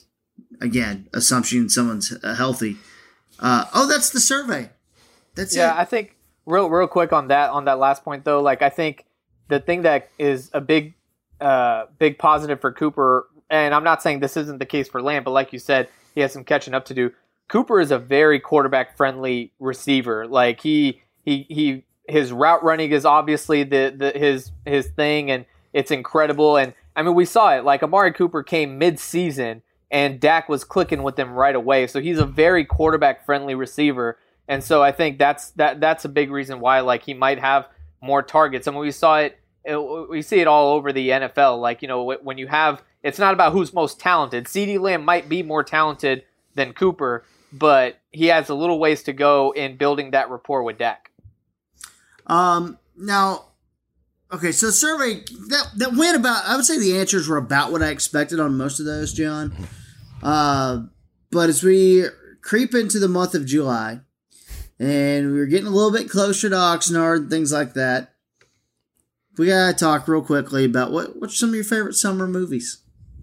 again, assumption someone's uh, healthy. Uh, oh, that's the survey. That's yeah, it. I think. Real, real quick on that, on that last point though, like I think the thing that is a big, uh, big positive for Cooper, and I'm not saying this isn't the case for Lamb, but like you said, he has some catching up to do. Cooper is a very quarterback friendly receiver. Like he, he, he, his route running is obviously the, the his his thing, and it's incredible. And I mean, we saw it. Like Amari Cooper came mid season, and Dak was clicking with him right away. So he's a very quarterback friendly receiver. And so I think that's that that's a big reason why like he might have more targets. I mean, we saw it, it we see it all over the N F L. Like, you know, when you have, it's not about who's most talented. CeeDee Lamb might be more talented than Cooper, but he has a little ways to go in building that rapport with Dak. Um, now, okay, so the survey that that went about, I would say the answers were about what I expected on most of those, John. Uh, but as we creep into the month of July, and we were getting a little bit closer to Oxnard and things like that, we got to talk real quickly about what what's some of your favorite summer movies?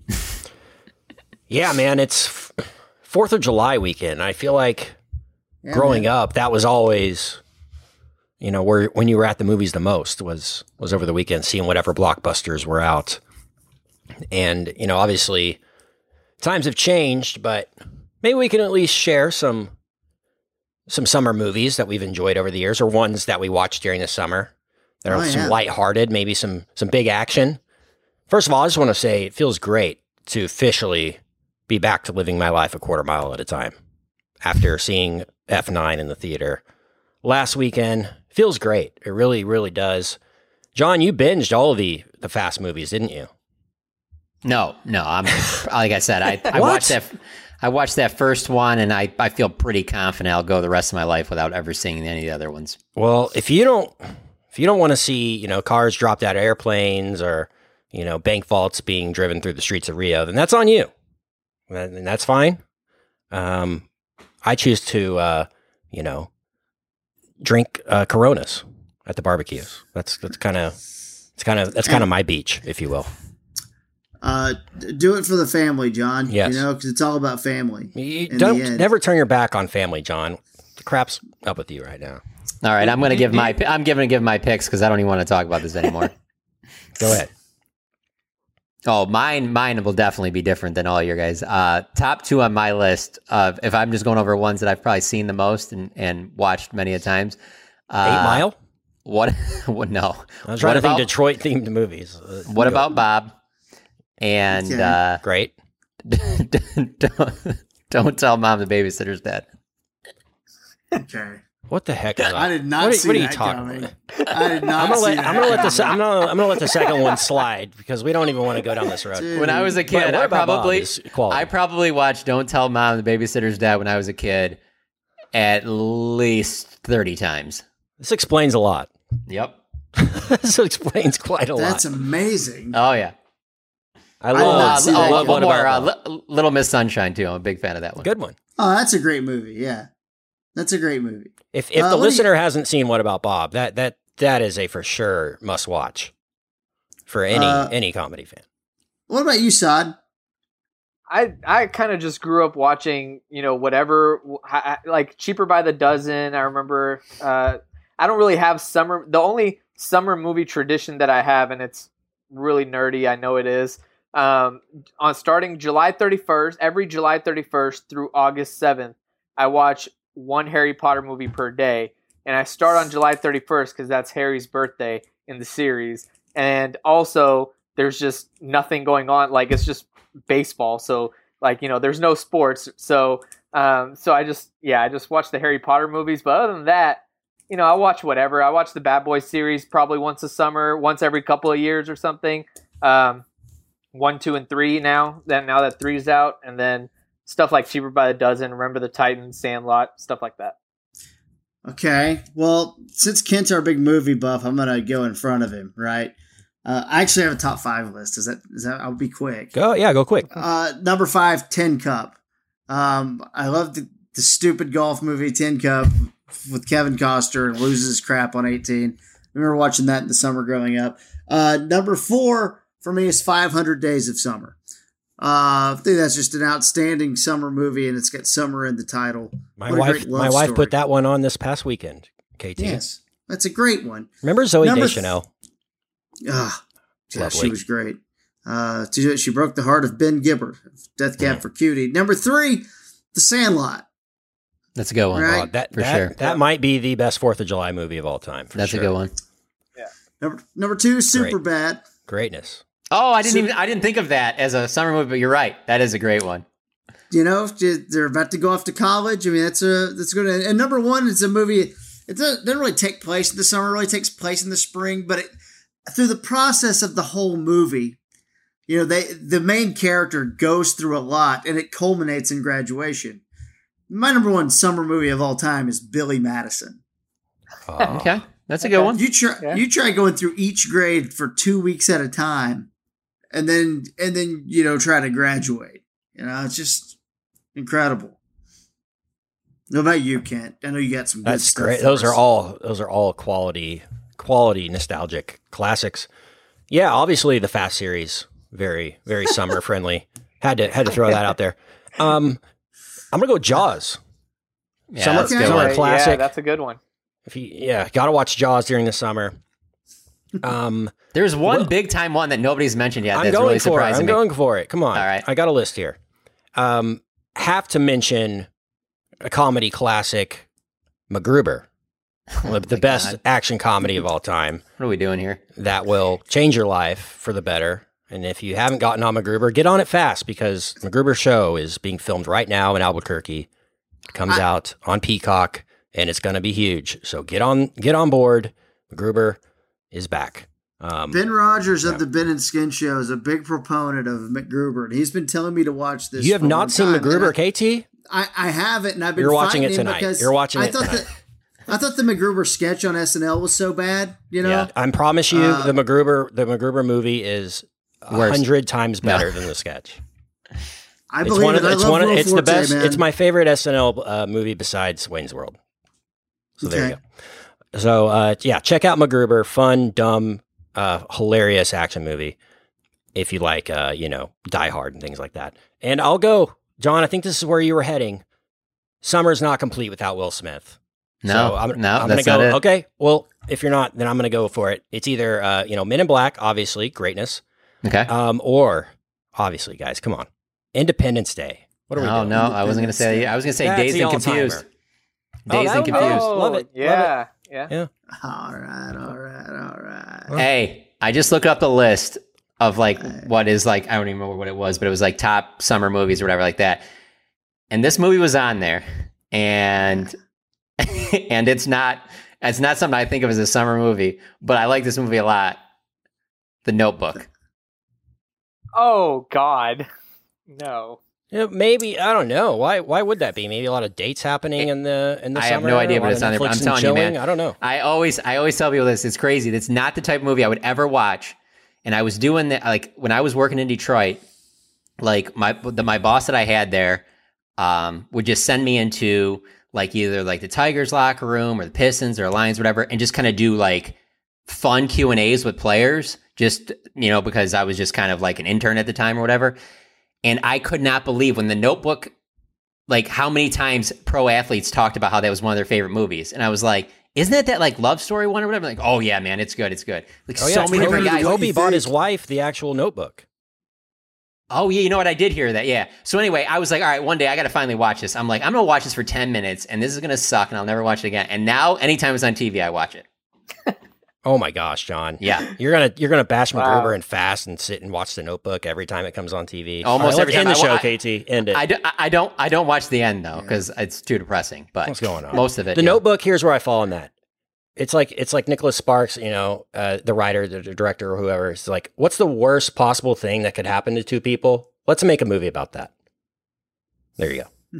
Yeah, man, it's fourth of July weekend. I feel like yeah, growing man. up, that was always, you know, where when you were at the movies the most was was over the weekend, seeing whatever blockbusters were out. And, you know, obviously times have changed, but maybe we can at least share some some summer movies that we've enjoyed over the years, or ones that we watched during the summer. There are oh, some yeah. lighthearted, maybe some some big action. First of all, I just want to say it feels great to officially be back to living my life a quarter mile at a time after seeing F nine in the theater last weekend. Feels great. It really, really does. John, you binged all of the, the Fast movies, didn't you? No, no. I'm like I said, I, I watched that. I watched that first one, and I, I feel pretty confident I'll go the rest of my life without ever seeing any of the other ones. Well, if you don't, if you don't want to see, you know, cars dropped out of airplanes or, you know, bank vaults being driven through the streets of Rio, then that's on you, and that's fine. Um, I choose to, uh, you know, drink uh, Coronas at the barbecues. That's that's kind of, it's kind of that's kind of my beach, if you will. Uh, do it for the family, John. Yes. You know, because it's all about family. You don't never turn your back on family, John. The crap's up with you right now. All right, I'm going to give my I'm going to give my picks because I don't even want to talk about this anymore. Go ahead. Oh, mine mine will definitely be different than all your guys. Uh, top two on my list of if I'm just going over ones that I've probably seen the most and, and watched many a times. Uh, Eight Mile. What? What? No. I was trying what to about, think Detroit themed movies. Uh, what about go. Bob? And okay. uh, great. don't, don't tell mom the babysitter's dead. Okay. What the heck is that? I did not what, see what are you that talking coming. about? I did not I'm gonna see let, that I'm gonna let the coming. I'm gonna I'm gonna let the second one slide because we don't even want to go down this road. Dude. When I was a kid, But I probably Bob I probably watched "Don't Tell Mom the Babysitter's Dead" when I was a kid at least thirty times. This explains a lot. Yep. This explains quite a That's lot. amazing. Oh yeah. I love, see uh, that oh, yet. one more, About uh, Li- Little Miss Sunshine too. I'm a big fan of that one. Good one. Oh, that's a great movie. Yeah, that's a great movie. If if Uh, the what do you- listener hasn't seen What About Bob, that that that is a for sure must watch for any Uh, any comedy fan. What about you, Saad? I I kind of just grew up watching, you know, whatever, I- I- like Cheaper by the Dozen. I remember. Uh, I don't really have summer. The only summer movie tradition that I have, and it's really nerdy. I know it is. Um, on starting July thirty-first, every July thirty-first through August seventh, I watch one Harry Potter movie per day, and I start on July thirty-first because that's Harry's birthday in the series, and also there's just nothing going on. Like it's just baseball, so like you know there's no sports, so um so I just yeah I just watch the Harry Potter movies. But other than that, you know I watch whatever. I watch the Bad Boys series probably once a summer, once every couple of years or something. um one, two, and three now that now that three's out, and then stuff like Cheaper by the Dozen, Remember the Titans, Sandlot, stuff like that. Okay, well, since Kent's our big movie buff, I'm gonna go in front of him, right? Uh, I actually have a top five list. Is that is that? I'll be quick. Go yeah, go quick. Uh, number five, Tin Cup. Um, I love the, the stupid golf movie Tin Cup with Kevin Costner and loses his crap on eighteen. I remember watching that in the summer growing up. Uh, number four for me is five hundred Days of Summer. Uh, I think that's just an outstanding summer movie, and it's got summer in the title. My What a wife great love my wife story. put that one on this past weekend. K T. Yes, that's a great one. Remember Zoe Number th- Deschanel? Ah, yeah, Lovely. she was great. Uh, she, she broke the heart of Ben Gibbard, Death Cab Yeah. for Cutie. Number three, The Sandlot. That's a good one. Right. Oh, that For that, sure. that might be the best Fourth of July movie of all time. For That's sure. a good one. Number number two, Super Bad. Greatness. Oh, I didn't So- even I didn't think of that as a summer movie, but you're right. That is a great one. You know, they're about to go off to college. I mean, that's a that's good. And number one, it's a movie. It doesn't, doesn't really take place in the summer. It really takes place in the spring. But it, through the process of the whole movie, you know, they the main character goes through a lot, and it culminates in graduation. My number one summer movie of all time is Billy Madison. Oh. Okay, that's a good one. You try Yeah. you try going through each grade for two weeks at a time, and then and then you know try to graduate. You know, it's just incredible. What about you, Kent? I know you got some good That's stuff. great. for Those us. are all those are all quality quality nostalgic classics. Yeah, obviously the Fast series, very very summer friendly. Had to had to throw that out there. Um, I'm gonna go Jaws. Yeah, summer that's a good summer one. Yeah, classic. that's a good one. If you, yeah, gotta watch Jaws during the summer. Um, There's one Well- big time one that nobody's mentioned yet. I'm That's going really for it. surprising I'm me. going for it. Come on. All right. I got a list here. Um, have to mention a comedy classic, MacGruber, the, the best God. action comedy of all time. What are we doing here? That will change your life for the better. And if you haven't gotten on MacGruber, get on it fast because MacGruber Show is being filmed right now in Albuquerque. It comes I- out on Peacock and it's going to be huge. So get on get on board. MacGruber is back. Um, Ben Rogers yeah. of the Ben and Skin Show is a big proponent of MacGruber, and he's been telling me to watch this. you have for a long not seen time, and MacGruber, I- K T? I, I haven't, and I've been You're watching fighting it him tonight. because You're watching I it thought tonight. The, I thought the MacGruber sketch on S N L was so bad. You know, Yeah. I promise you, Uh, the MacGruber the MacGruber movie is a Worse. hundred times No. better than the sketch. I It's believe one it. of the, I it's love one of, Will it's the Forte, best. man. It's my favorite S N L uh, movie besides Wayne's World. So there you Okay. go. So uh, yeah, check out MacGruber. Fun, dumb, uh, hilarious action movie. If you like, uh, you know, Die Hard and things like that. And I'll go, John. I think this is where you were heading. Summer's not complete without Will Smith. No, so I'm, no, I'm that's gonna go. not it. Okay, well, if you're not, then I'm gonna go for it. It's either uh, you know, Men in Black, obviously, greatness, Okay. um, or obviously, guys, come on, Independence Day. What are we Oh doing? no, I wasn't going to say. I was going to say That's Dazed the and Confused. all-timer. Oh, Dazed that and would be- Confused. Oh, Love it. Yeah, yeah. Yeah. all right, all right, all right. Hey, I just looked up the list of like what is like I don't even remember what it was, but it was like top summer movies or whatever like that. And this movie was on there, and and it's not it's not something I think of as a summer movie, but I like this movie a lot. The Notebook. Oh God, no. Yeah, maybe I don't know. Why? Why would that be? Maybe a lot of dates happening in the in the I summer. have no idea, a but lot it's of on there. Netflix I'm and telling you, chilling. man. I don't know. I always I always tell people this. It's crazy. It's not the type of movie I would ever watch And I was doing that, like, when I was working in Detroit, like, my the, my boss that I had there um, would just send me into, like, either, like, the Tigers locker room or the Pistons or Lions, whatever, and just kind of do, like, fun Q and A's with players, just, you know, because I was just kind of, like, an intern at the time or whatever. And I could not believe when The Notebook, like, how many times pro athletes talked about how that was one of their favorite movies. And I was like, isn't that that, like, love story one or whatever? Like, oh, yeah, man, it's good, it's good. Like, oh, so yeah, many different guys. Kobe bought his wife the actual Notebook. Oh, yeah, you know what? I did hear that, yeah. So anyway, I was like, all right, one day I got to finally watch this. I'm like, I'm going to watch this for ten minutes, and this is going to suck, and I'll never watch it again. And now, anytime it's on T V, I watch it. Oh my gosh, John! Yeah, you're gonna you're gonna bash Wow. MacGruber and fast and sit and watch The Notebook every time it comes on T V. Almost right, every end time. the I- show, I- K T. End it. I, do, I don't I don't watch the end though because it's too depressing. But What's going on? Most of it. The yeah. Notebook. Here's where I fall on that. It's like it's like Nicholas Sparks, you know, uh, the writer, the, the director, or whoever. It's like, what's the worst possible thing that could happen to two people? Let's make a movie about that. There you go.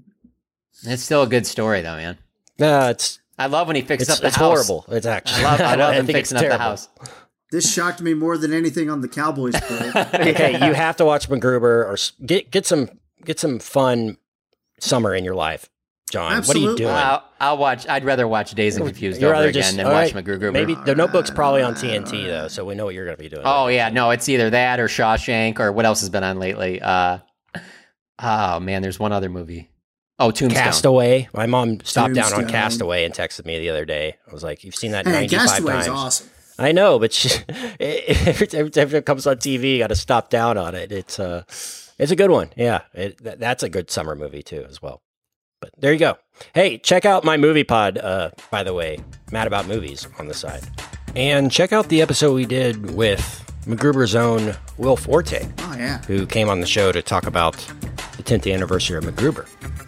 It's still a good story though, man. No, it's. I love when he fixes It's, up the it's house. horrible. It's actually. I love, I love I him think fixing it's up the terrible. house. This shocked me more than anything on the Cowboys play. Okay, you have to watch MacGruber or s- get get some get some fun summer in your life, John. Absolutely. What are you doing? I'll, I'll watch. I'd rather watch Dazed and Confused You'd over rather again just- than all watch right, MacGruber. Maybe The Notebook's probably on T N T though, so we know what you're going to be doing. Oh yeah, no, it's either that or Shawshank or what else has been on lately. Uh, oh man, there's one other movie. Oh, Tombstone. Castaway. My mom stopped down on Tombstone. Castaway and texted me the other day. I was like, "You've seen that Hey, ninety-five Castaway's times." awesome. I know, but she, every, every time it comes on T V, you got to stop down on it. It's uh, it's a good one. Yeah, it, that, that's a good summer movie too, as well. But there you go. Hey, check out my movie pod. Uh, by the way, Mad About Movies on the side, and check out the episode we did with MacGruber's own Will Forte. Oh yeah, who came on the show to talk about the tenth anniversary of MacGruber.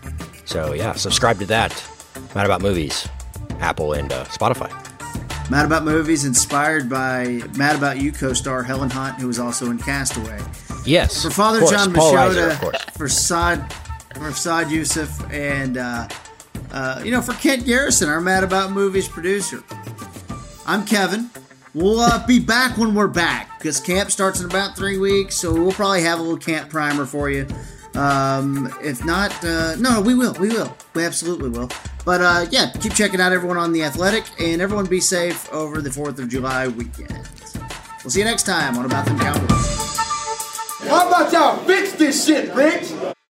So yeah, subscribe to that. Mad About Movies, Apple and uh, Spotify. Mad About Movies, inspired by Mad About You co-star Helen Hunt, who was also in Castaway. Yes, For Father of course, John Paul Reiser, of Machota, course. for Saad, for Saad Youssef, and uh, uh, you know, for Kent Garrison, our Mad About Movies producer. I'm Kevin. We'll uh, be back when we're back because camp starts in about three weeks, so we'll probably have a little camp primer for you. Um, if not, uh, no, we will, we will, we absolutely will. But uh, yeah, keep checking out everyone on The Athletic, and everyone be safe over the fourth of July weekend. We'll see you next time on About Them Cowboys. How about y'all fix this shit, Rich?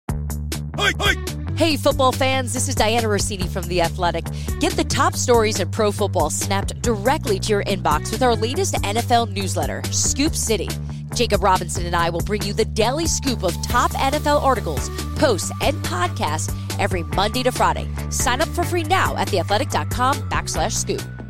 Hey, football fans, this is Diana Rossini from The Athletic. Get the top stories in pro football snapped directly to your inbox with our latest N F L newsletter, Scoop City. Jacob Robinson and I will bring you the daily scoop of top N F L articles, posts, and podcasts every Monday to Friday. Sign up for free now at theathletic.com backslash scoop.